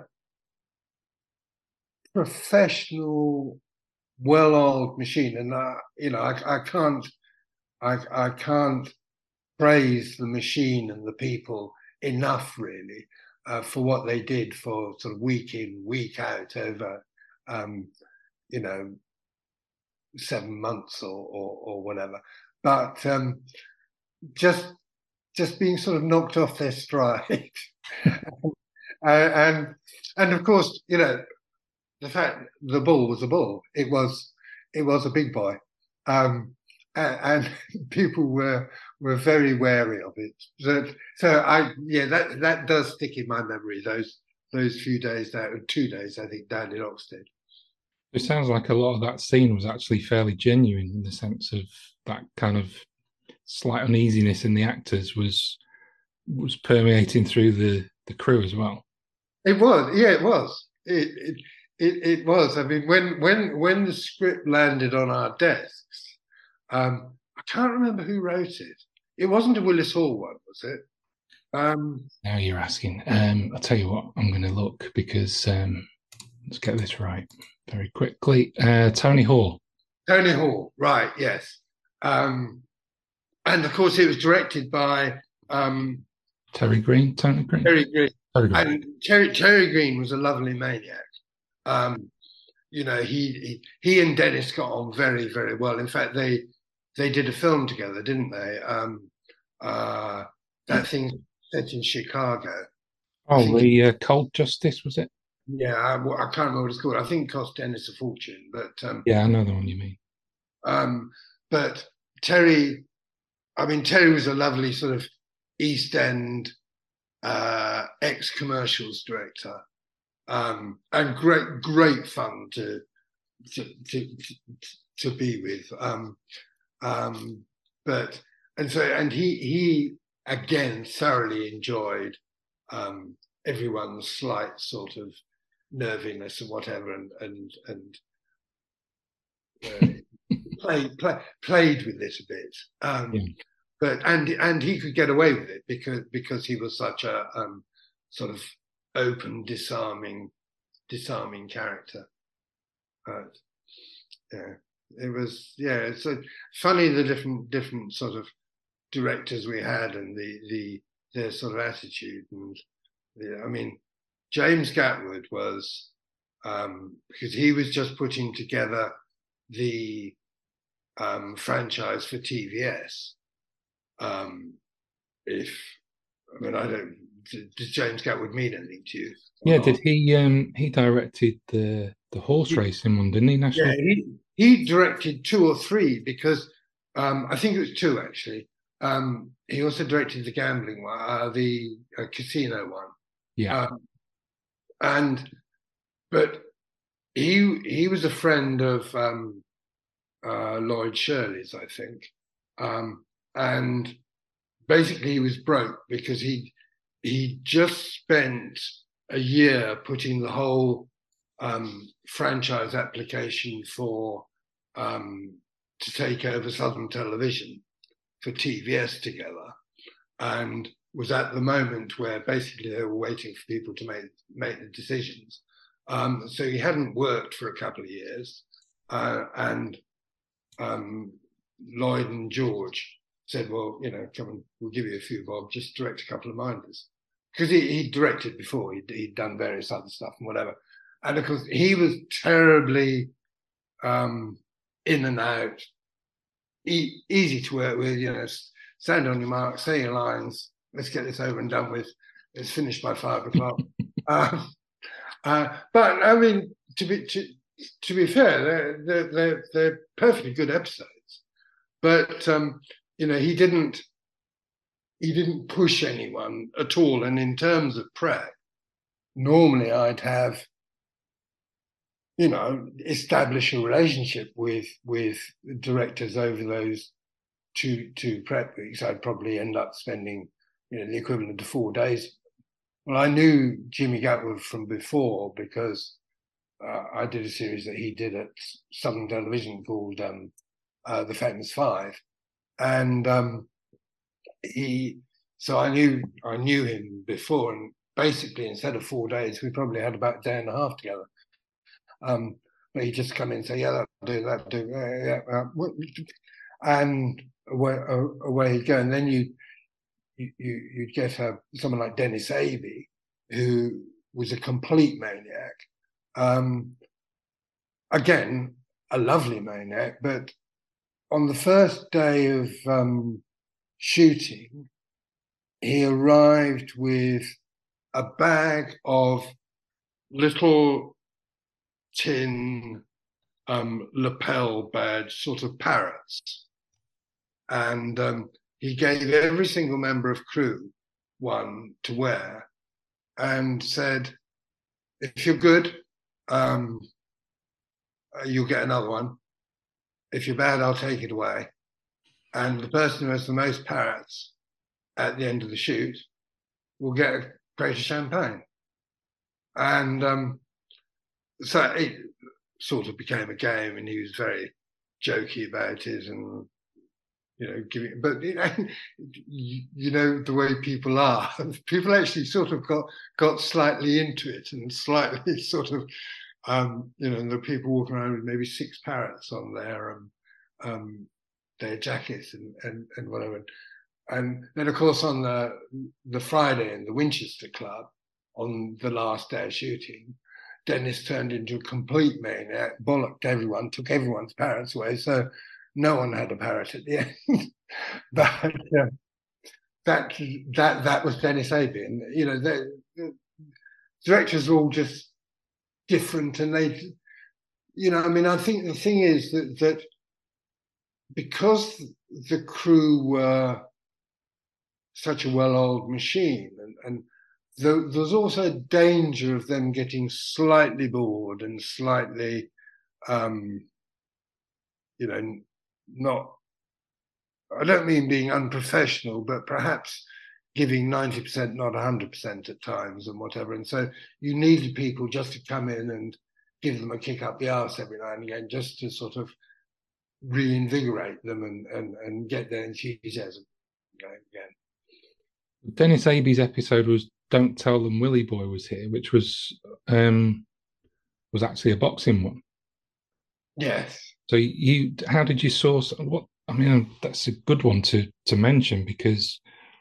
professional, well-oiled machine. And uh, you know, I, I can't, I, I can't praise the machine and the people enough, really, uh, for what they did for sort of week in, week out over, um, you know, seven months or or, or whatever. But um, just just being sort of knocked off their stride, uh, and and of course, you know, the fact the Bull was a bull. It was it was a big boy, um, and, and people were were very wary of it. So, so I yeah, that that does stick in my memory. Those those few days down, two days I think, down in Oxted. It sounds like a lot of that scene was actually fairly genuine, in the sense of that kind of slight uneasiness in the actors was was permeating through the the crew as well. It was, yeah, it was. It it it, it was. I mean, when when when the script landed on our desks, um, I can't remember who wrote it. It wasn't a Willis Hall one, was it? Um, now you're asking. Um, I'll tell you what. I'm going to look, because um, let's get this right very quickly. Uh, Tony Hall. Tony Hall, right? Yes. Um, and of course it was directed by um, Terry Green, Tony Green. Terry Green. Terry Green. And Terry, Terry Green was a lovely maniac. Um, you know, he, he he and Dennis got on very, very well. In fact, they they did a film together, didn't they? Um, uh, that thing set in Chicago. Oh, the uh, Cold Justice, was it? Yeah, I, I can't remember what it's called. I think it cost Dennis a fortune, but um, yeah, I know the one you mean. Um, but Terry, I mean, Terry was a lovely sort of East End uh, ex-commercials director, um, and great, great fun to to to, to be with. Um, um, but and so and he he again thoroughly enjoyed um, everyone's slight sort of nerviness and whatever, and and and uh, played play, played with it a bit. Um, yeah. But and and he could get away with it because because he was such a um, sort of open, disarming, disarming character. But yeah, it was yeah. It's a, funny the different different sort of directors we had and the the their sort of attitude. And the, I mean, James Gatwood was um, because he was just putting together the um, franchise for T V S. Um, if I mean, I don't. Does James Gatwood mean anything to you? Yeah, did he? Um, he directed the the horse he, racing one, didn't he? National. Yeah, he he directed two or three because um, I think it was two actually. Um, he also directed the gambling one, uh, the uh, casino one. Yeah, um, and but he he was a friend of um, uh, Lloyd Shirley's, I think. Um, And basically, he was broke because he he just spent a year putting the whole um, franchise application for um, to take over Southern Television for T V S together, and was at the moment where basically they were waiting for people to make make the decisions. Um, so he hadn't worked for a couple of years, uh, and um, Lloyd and George said, well, you know, come and we'll give you a few bob, just direct a couple of Minders. Because he, he'd directed before, he'd, he'd done various other stuff and whatever. And of course, he was terribly um, in and out, e- easy to work with, you know, stand on your mark, say your lines, let's get this over and done with, it's finished by five o'clock. uh, uh, but, I mean, to be to, to be fair, they're, they're, they're, they're perfectly good episodes. But, um, you know, he didn't he didn't push anyone at all. And in terms of prep, normally I'd have, you know, establish a relationship with with directors over those two two prep weeks. I'd probably end up spending, you know, the equivalent of four days. Well, I knew Jimmy Gatwood from before because uh, I did a series that he did at Southern Television called um, uh, The Famous Five. And um, he, so I knew I knew him before, and basically instead of four days, we probably had about a day and a half together. Um, but he'd just come in and say, "Yeah, that'll do, that'll do," uh, yeah, uh, and away, uh, away he'd go. And then you, you you'd get uh, someone like Dennis Avey, who was a complete maniac. Um, again, a lovely maniac, but on the first day of um, shooting, he arrived with a bag of little tin um, lapel badge sort of parrots. And um, he gave every single member of crew one to wear and said, if you're good, um, you'll get another one. If you're bad, I'll take it away. And the person who has the most parrots at the end of the shoot will get a crate of champagne. And um, so it sort of became a game, and he was very jokey about it, and you know, giving. But you know, you know the way people are. People actually sort of got got slightly into it, and slightly sort of. Um, you know, and the people walking around with maybe six parrots on their um, um, their jackets and, and, and whatever. And then, of course, on the the Friday in the Winchester Club, on the last day of shooting, Dennis turned into a complete maniac, bollocked everyone, took everyone's parrots away, so no one had a parrot at the end. But uh, that that that was Dennis Aby, and you know the, the directors were all just different, and they, you know, I mean, I think the thing is that that because the crew were such a well-oiled machine, and, and the, there's also a danger of them getting slightly bored and slightly, um, you know, not, I don't mean being unprofessional, but perhaps giving ninety percent, not one hundred percent at times and whatever. And so you needed people just to come in and give them a kick up the arse every now and again, just to sort of reinvigorate them and, and, and get their enthusiasm going again. Dennis Aby's episode was "Don't Tell Them Willie Boy Was Here," which was um, was actually a boxing one. Yes. So you, how did you source? What I mean, that's a good one to to mention, because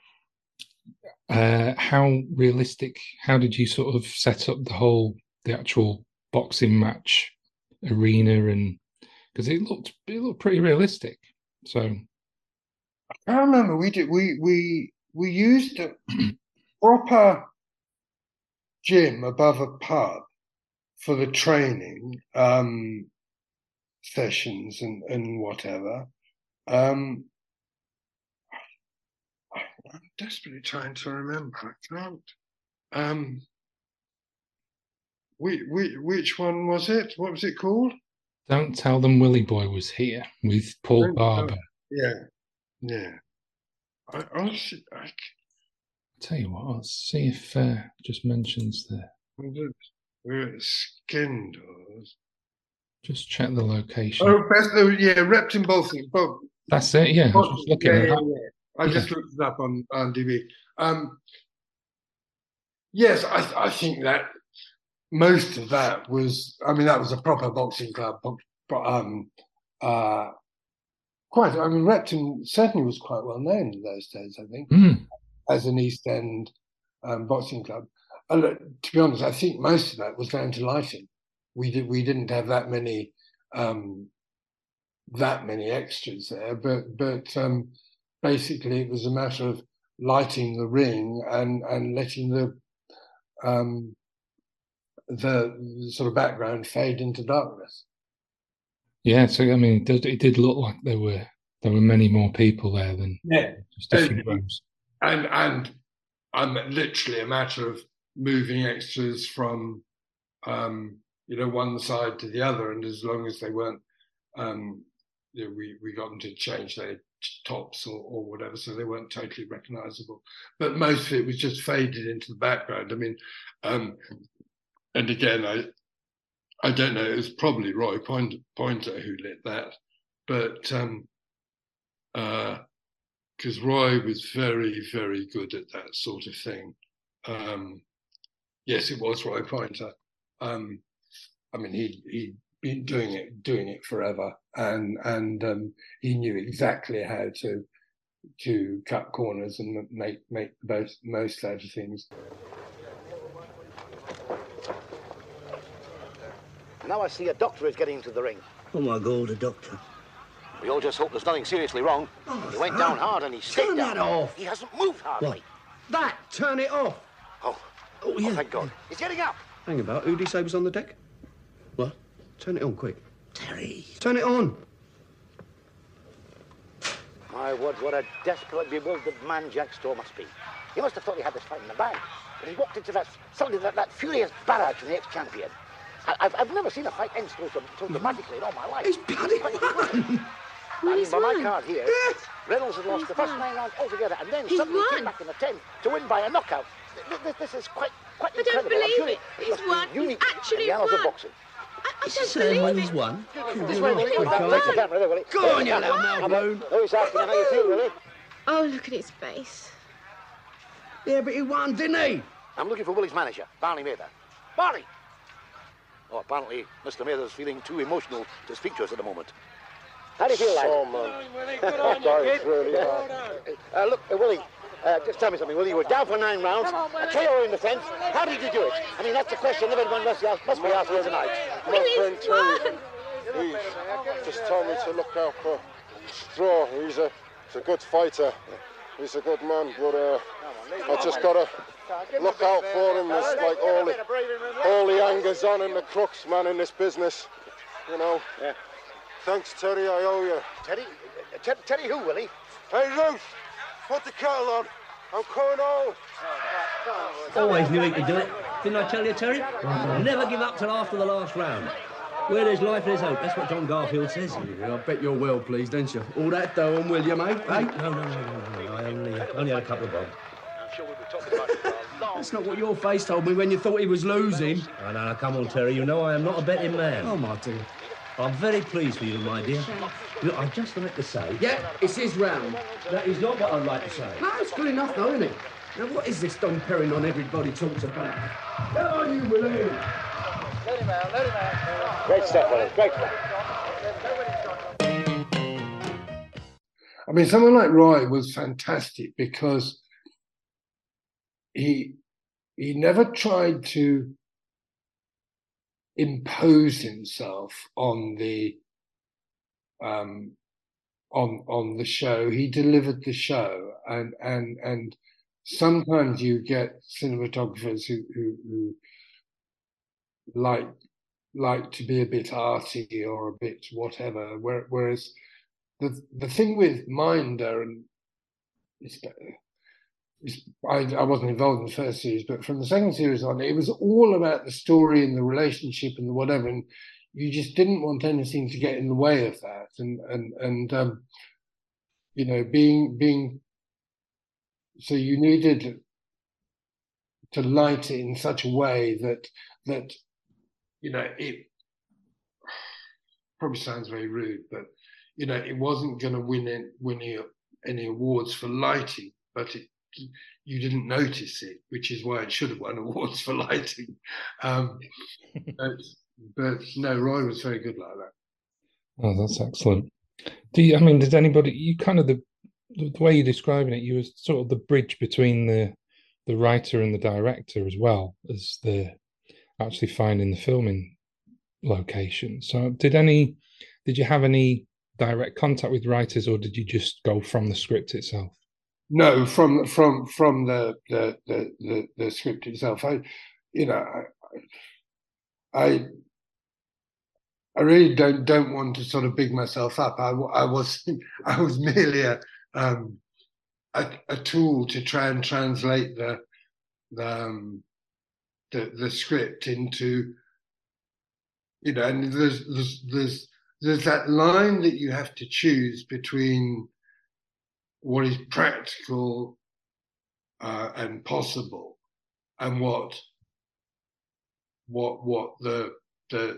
uh, how realistic? How did you sort of set up the whole the actual boxing match arena? And because it looked it looked pretty realistic. So I remember we did we we. We used a proper gym above a pub for the training um, sessions and, and whatever. Um, I'm desperately trying to remember. I can't. Um, we, we, which one was it? What was it called? Don't Tell Them Willie Boy Was Here with Paul Don't, Barber. Uh, yeah, yeah. I, I, I, I'll tell you what, I'll see if uh, just mentions the. We're at Skindles. Just check the location. Oh, best, yeah, Repton Bolton. Both. That's it, yeah. I was just looking yeah, at yeah, that. Yeah. I yeah. just looked it up on, on D V. Um, yes, I, I think that most of that was, I mean, that was a proper boxing club. Um, uh, Quite, I mean, Repton certainly was quite well known in those days, I think, mm. as an East End um, boxing club. And to be honest, I think most of that was down to lighting. We did, we didn't have that many, um, that many extras there, but but um, basically it was a matter of lighting the ring and and letting the um, the sort of background fade into darkness. Yeah, so I mean, it did, it did look like there were there were many more people there than yeah. just a few rows. And and I'm literally a matter of moving extras from um, you know one side to the other, and as long as they weren't, um, you know, we we got them to change their tops or, or whatever, so they weren't totally recognisable. But most of it was just faded into the background. I mean, um, and again, I. I don't know, it was probably Roy Pointer, Pointer who lit that, but um, uh, because Roy was very, very good at that sort of thing. Um, yes, it was Roy Pointer. Um, I mean, he, he'd been doing it, doing it forever, and and um, he knew exactly how to to cut corners and make make the most, most out of things. Now I see a doctor is getting into the ring. Oh, my God, a doctor. We all just hope there's nothing seriously wrong. Oh, he went down hard and he stayed turn down. that off. He hasn't moved hardly. What? That, turn it off. Oh, oh, yeah. Oh, thank God. He's getting up. Hang about, who did he say was on the deck? What? Turn it on, quick. Terry. Turn it on. My word, what a desperate, bewildered man Jack Straw must be. He must have thought he had this fight in the bag. But he walked into that, suddenly that, that furious barrage from the ex-champion. I've, I've never seen a fight end so, so dramatically in all my life. He's bloody won. I mean, by my card here, Reynolds had lost the first nine rounds altogether, and then He's suddenly won. came back in the tenth to win by a knockout. This, this, this is quite, quite I don't incredible. believe I'm sure it. It He's must be won. He's unique actually in the annals of won. boxing. I, I Is don't he saying believe he's it. won? This way, Willie. He's Take won. the camera there, Willie. Go on, you little mouth balloon. Louis asking how you feel, Willie. Oh, look at his face. Yeah, but he won, didn't he? I'm looking for Willie's manager, Barney Mather. Barney! Oh, apparently, Mister Mather's feeling too emotional to speak to us at the moment. How do you feel, lad? Oh, man. Sorry, it's really hard. Uh, look, uh, Willie, uh, just tell me something, Willie. You were down for nine rounds, a K O in the fence. How did you do it? I mean, that's the question everyone must, must be asked here tonight. My friend Terry, he just told me to look out for Straw. He's a, he's a good fighter. He's a good man, but uh, I just got to look out for him. There's like all the, all the anger's on and the crooks, man, in this business. You know? Yeah. Thanks, Terry, I owe you. Terry? Uh, Terry who, Willie? Hey, Ruth, put the kettle on. I'm coming home. Always knew he could do it. Didn't I tell you, Terry? Never give up till after the last round. Where there's life, there's hope. That's what John Garfield says. Yeah, I bet you're well pleased, don't you? All that dough on, will you, mate? No, no, no, no, no, no. I only, only had a couple of bob. That's not what your face told me when you thought he was losing. Oh, no, no, come on, Terry. You know I am not a betting man. Oh, my dear. I'm very pleased for you, my dear. Look, I'd just like to say... Yeah, it's his round. That is not what I'd like to say. No, it's good enough, though, isn't it? Now, what is this Don Perrin on everybody talks about? Get on, you, Willie! Let him out, let him out. Great stuff, Willie, great stuff. I mean, someone like Roy was fantastic because he he never tried to impose himself on the um, on on the show. He delivered the show, and and and sometimes you get cinematographers who who, who like like to be a bit arty or a bit whatever. Whereas the the thing with Minder, and it's, it's, I, I wasn't involved in the first series, but from the second series on, it was all about the story and the relationship and the whatever, and you just didn't want anything to get in the way of that. And and and um, you know, being being so you needed to light it in such a way that that you know, it probably sounds very rude, but you know, it wasn't going to win it, win any, any awards for lighting, but it, you didn't notice it, which is why it should have won awards for lighting. Um, but, but no, Roy was very good like that. Oh, that's excellent. Do you? I mean, did anybody? You kind of the the way you're describing it, you were sort of the bridge between the the writer and the director as well as the actually finding the filming location. So, did any? Did you have any direct contact with writers, or did you just go from the script itself? No, from from from the the the, the, the script itself. I, you know, I, I I really don't don't want to sort of big myself up. I, I was I was merely a, um, a a tool to try and translate the the um, the, the script into, you know, and there's there's there's there's that line that you have to choose between what is practical uh, and possible, and what what what the the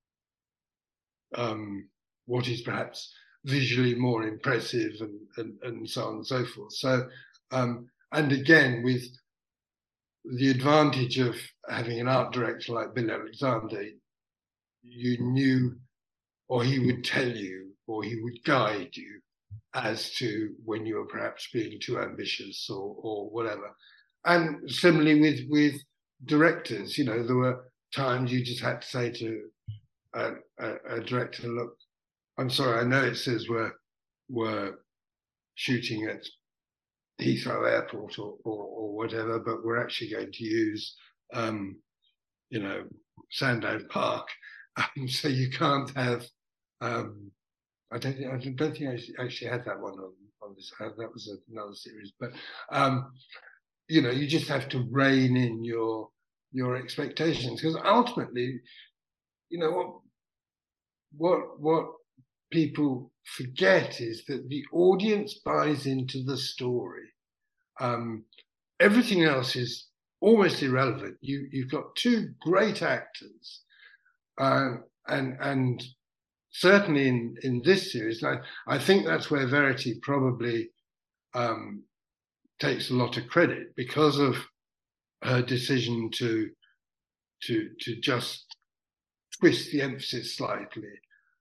um, what is perhaps visually more impressive, and and, and so on and so forth. So um, and again, with the advantage of having an art director like Bill Alexander, you knew, or he would tell you, or he would guide you as to when you were perhaps being too ambitious or or whatever. And similarly with with directors, you know, there were times you just had to say to a, a, a director, look, I'm sorry, I know it says we're we're shooting at Heathrow Airport or, or or whatever, but we're actually going to use um, you know, Sandown Park. Um, so you can't have um I don't think I don't think I actually had that one on, on this. That was another series, but um, you know, you just have to rein in your your expectations, because ultimately, you know, what what what people forget is that the audience buys into the story. Um, everything else is almost irrelevant. You you've got two great actors, uh, and and. Certainly in, in this series, I, I think that's where Verity probably um, takes a lot of credit, because of her decision to to to just twist the emphasis slightly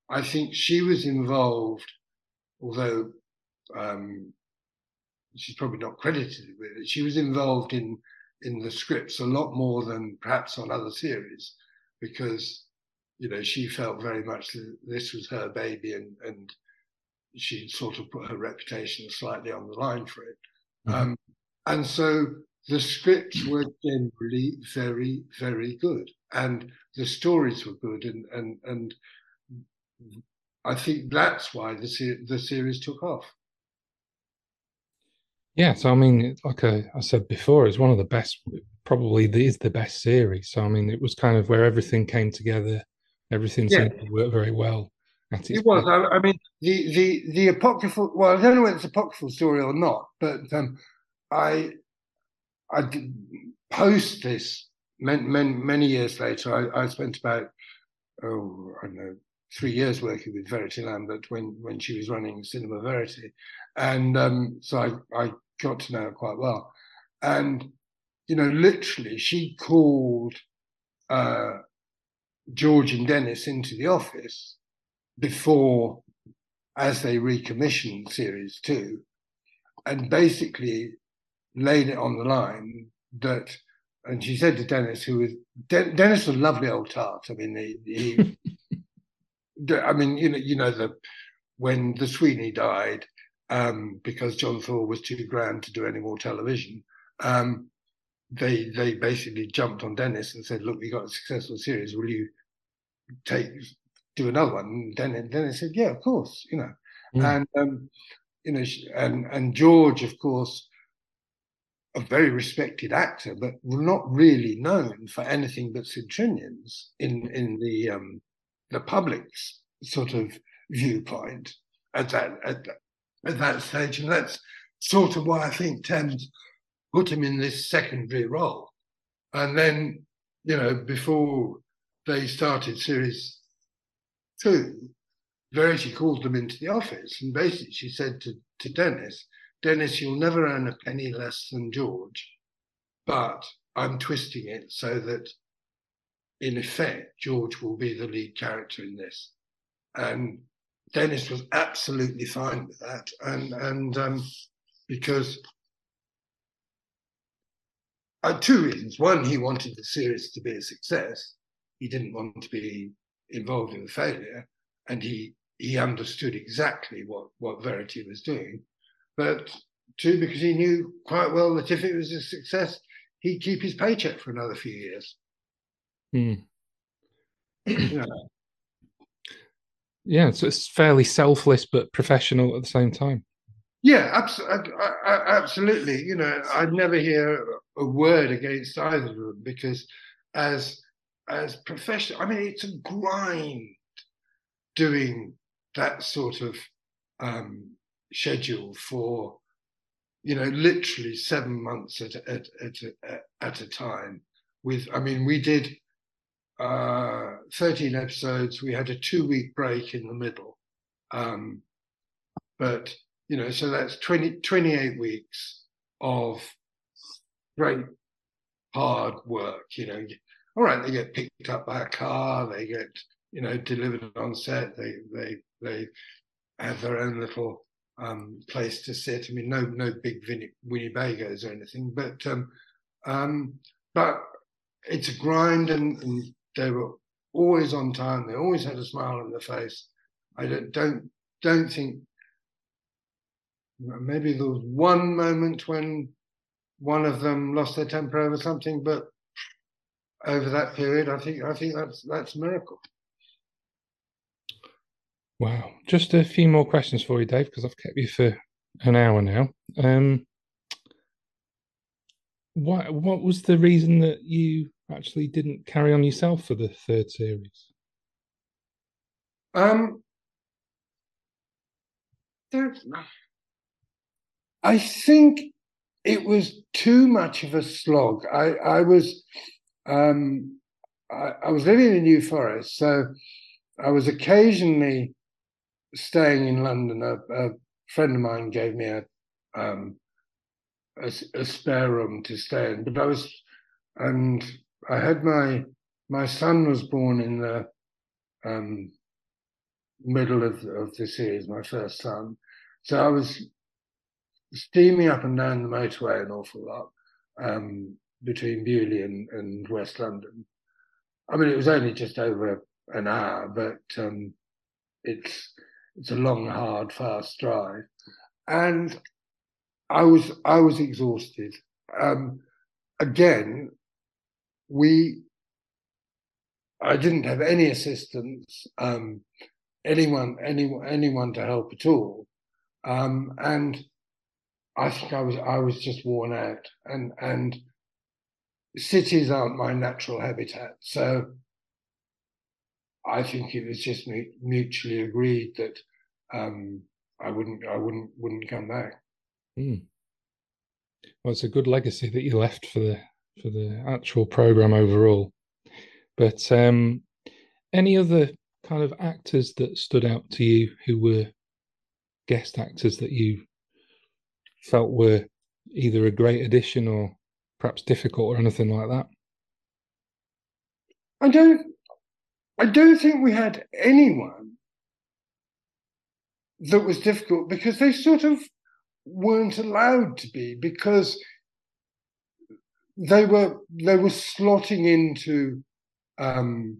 I think she was involved, although um, she's probably not credited with it. She was involved in in the scripts a lot more than perhaps on other series, because you know she felt very much that this was her baby, and and she sort of put her reputation slightly on the line for it. Mm-hmm. Um, and so the scripts were generally very, very good, and the stories were good, and and and I think that's why the ser- the series took off. Yeah, so I mean, like I, I said before, it's one of the best, probably is the best series. So I mean, it was kind of where everything came together, everything Yeah. seemed to work very well. It was. I, I mean, the the the apocryphal. Well, I don't know whether it's an apocryphal story or not, but um, I I did post this many many, many years later. I, I spent about oh I don't know three years working with Verity Lambert when when she was running Cinema Verity, and um, so I I got to know her quite well, and you know literally she called uh, George and Dennis into the office before, as they recommissioned series two, and basically laid it on the line that, and she said to Dennis, who was De- Dennis was a lovely old tart. I mean, he, he I mean, you know, you know the when the Sweeney died, um, because John Thaw was too grand to do any more television. Um, they they basically jumped on Dennis and said, "Look, we got a successful series. Will you take?" do another one. And then, then they said, yeah, of course, you know. Mm. And, um, you know, and, and George, of course, a very respected actor, but not really known for anything but Sid Trinian's in, in the, um, the public's sort of viewpoint at that, at, at that stage. And that's sort of why I think Thames put him in this secondary role. And then, you know, before they started series two, Verity called them into the office, and basically she said to, to Dennis, Dennis, you'll never earn a penny less than George, but I'm twisting it so that, in effect, George will be the lead character in this. And Dennis was absolutely fine with that, and and um, because uh, two reasons. One, he wanted the series to be a success. He didn't want to be involved in the failure, and he he understood exactly what what Verity was doing. But two, because he knew quite well that if it was a success, he'd keep his paycheck for another few years. Hmm. You know. Yeah, so it's fairly selfless but professional at the same time. Yeah, absolutely. Absolutely. You know, I'd never hear a word against either of them, because as as professional, I mean, it's a grind doing that sort of um, schedule for, you know, literally seven months at at at at, at a time. With, I mean, we did uh, thirteen episodes. We had a two-week break in the middle, um, but you know, so that's twenty, twenty-eight weeks of great hard work. You know, all right, they get picked up by a car, they get, you know, delivered on set, they they they have their own little um, place to sit. I mean, no no big Winnie, Winnebagos or anything, but um, um, but it's a grind, and, and they were always on time. They always had a smile on their face. I don't don't don't think. Maybe there was one moment when one of them lost their temper over something, but over that period, I think I think that's that's a miracle. Wow. Just a few more questions for you, Dave, because I've kept you for an hour now. Um, what what was the reason that you actually didn't carry on yourself for the third series? Um, there's. I think it was too much of a slog. I, I was um, I, I was living in New Forest, so I was occasionally staying in London. A, a friend of mine gave me a, um, a a spare room to stay in, but I was, and I had my my son was born in the um, middle of, of the series, my first son. So I was steaming up and down the motorway an awful lot um, between Bewley and, and West London. I mean, it was only just over an hour, but um, it's it's a long, hard, fast drive, and I was I was exhausted. Um, again, we I didn't have any assistance, um, anyone anyone anyone to help at all, um, and I think I was I was just worn out, and and cities aren't my natural habitat, so I think it was just mutually agreed that um, I wouldn't I wouldn't wouldn't come back. Mm. Well, it's a good legacy that you left for the for the actual program overall. But um, any other kind of actors that stood out to you who were guest actors that you felt were either a great addition or perhaps difficult or anything like that? I don't I don't think we had anyone that was difficult, because they sort of weren't allowed to be, because they were they were slotting into um,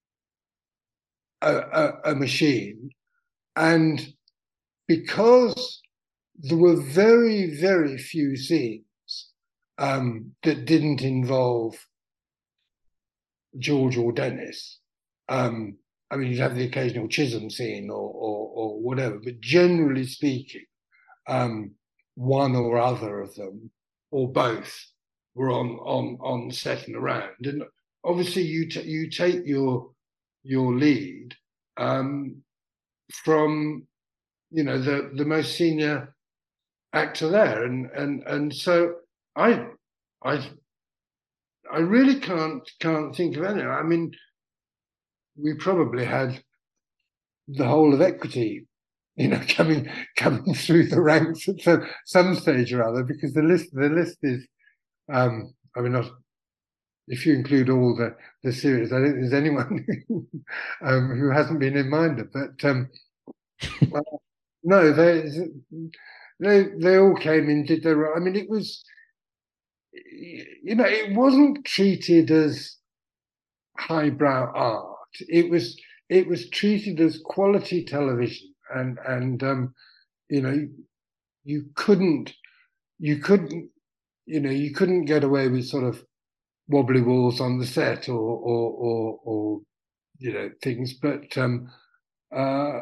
a, a, a machine, and because there were very, very few scenes um, that didn't involve George or Dennis. Um, I mean, you'd have the occasional Chisholm scene or, or, or whatever, but generally speaking, um, one or other of them, or both, were on on on set and around. And obviously, you t- you take your your lead um, from you know the the most senior actor there, and and and so I I I really can't can't think of any. I mean, we probably had the whole of Equity, you know, coming coming through the ranks at some, some stage or other, because the list the list is, um, I mean, not if you include all the the series, I don't think there's anyone who, um, who hasn't been in Minder. But um, well, no, they they they all came in, did their. I mean, it was, you know, it wasn't treated as highbrow art. It was it was treated as quality television, and and um, you know, you couldn't you couldn't you know you couldn't get away with sort of wobbly walls on the set or or or, or you know things, but um, uh,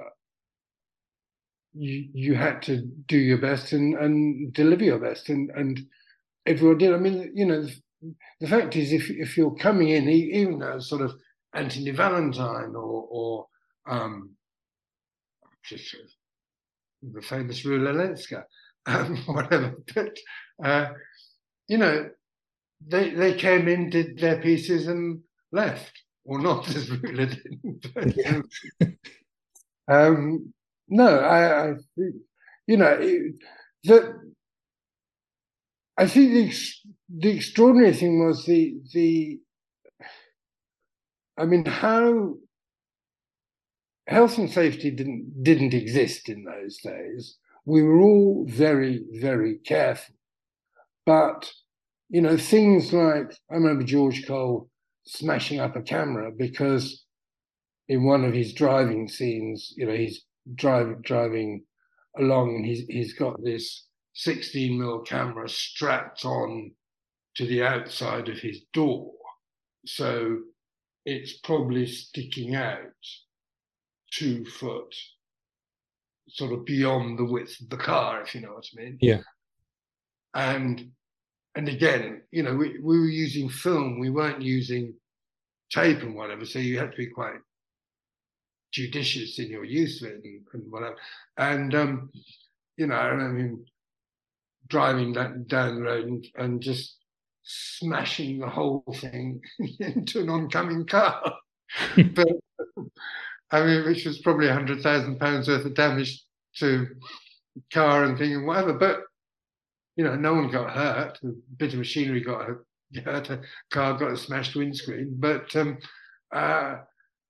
you you had to do your best and, and deliver your best, and and everyone did. I mean, you know, the, the fact is, if if you're coming in, even though sort of Anthony Valentine or or um, just the famous Rula Lenska, um, whatever, but uh, you know, they they came in, did their pieces, and left, or not, as Rula did. But, um, no, I, I, you know, it, the. I think the the extraordinary thing was the the. I mean, how health and safety didn't didn't exist in those days. We were all very, very careful, but you know, things like, I remember George Cole smashing up a camera because in one of his driving scenes, you know, he's driving driving along and he's he's got this sixteen mil camera strapped on to the outside of his door, so it's probably sticking out two foot, sort of beyond the width of the car, if you know what I mean. Yeah. And and again, you know, we, we were using film, we weren't using tape and whatever, so you had to be quite judicious in your use of it and, and whatever. And um, you know, I mean, driving that down the road and, and just smashing the whole thing into an oncoming car. But I mean, which was probably a hundred thousand pounds worth of damage to the car and thing and whatever. But you know, no one got hurt. A bit of machinery got hurt. A car got a smashed windscreen. But um, uh,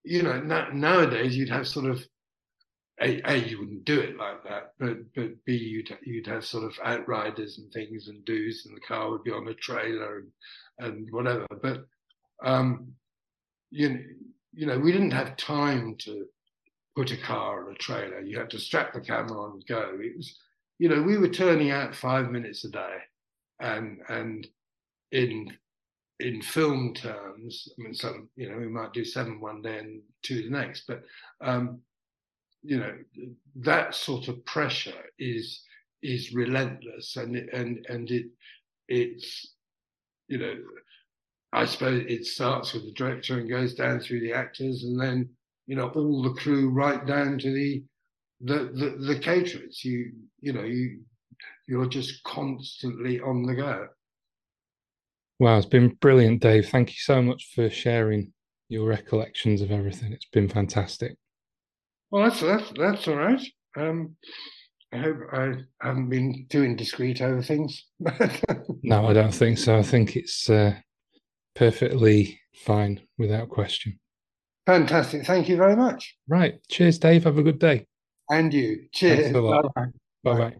you know, na- nowadays you'd have sort of, A, A, you wouldn't do it like that, but but B, you'd you'd have sort of outriders and things and do's, and the car would be on a trailer and, and whatever. But um, you you know, we didn't have time to put a car on a trailer. You had to strap the camera on and go. It was, you know, we were turning out five minutes a day, and and in in film terms, I mean, some, you know, we might do seven one day and two the next, but um, you know, that sort of pressure is is relentless, and it, and and it it's, you know, I suppose it starts with the director and goes down through the actors, and then, you know, all the crew right down to the the the, the caterers. You you know you you're just constantly on the go. Wow, it's been brilliant, Dave. Thank you so much for sharing your recollections of everything. It's been fantastic. Well, that's that's that's all right. Um, I hope I haven't been too indiscreet over things. No, I don't think so. I think it's uh, perfectly fine, without question. Fantastic. Thank you very much. Right. Cheers, Dave. Have a good day. And you. Cheers. Thanks a lot. Bye-bye. Bye-bye.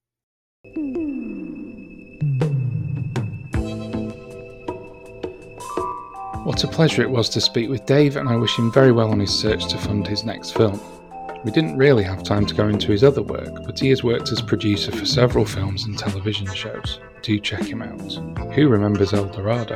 What a pleasure it was to speak with Dave, and I wish him very well on his search to fund his next film. We didn't really have time to go into his other work, but he has worked as producer for several films and television shows. Do check him out. Who remembers El Dorado?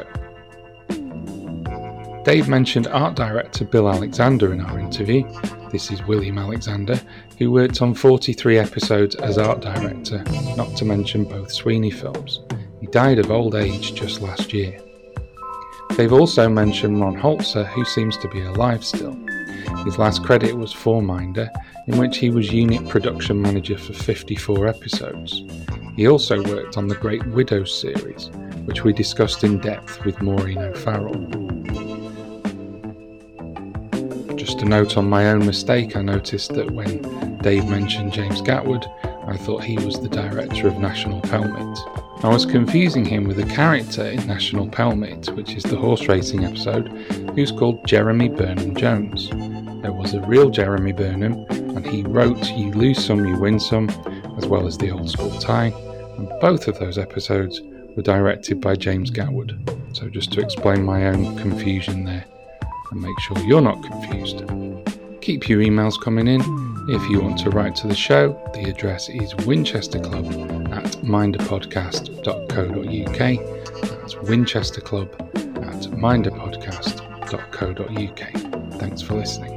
Dave mentioned art director Bill Alexander in our interview. This is William Alexander, who worked on forty-three episodes as art director, not to mention both Sweeney films. He died of old age just last year. They've also mentioned Ron Holzer, who seems to be alive still. His last credit was for Minder, in which he was unit production manager for fifty-four episodes. He also worked on the Great Widows series, which we discussed in depth with Maureen O'Farrell. Just a note on my own mistake, I noticed that when Dave mentioned James Gatwood, I thought he was the director of National Pelmet. I was confusing him with a character in National Pelmet, which is the horse racing episode, who's called Jeremy Burnham Jones. There was a real Jeremy Burnham, and he wrote You Lose Some, You Win Some, as well as The Old School Tie, and both of those episodes were directed by James Gatwood. So just to explain my own confusion there, and make sure you're not confused. Keep your emails coming in. If you want to write to the show, the address is winchesterclub at minderpodcast dot co dot uk. That's winchesterclub at minderpodcast dot co dot uk. Thanks for listening.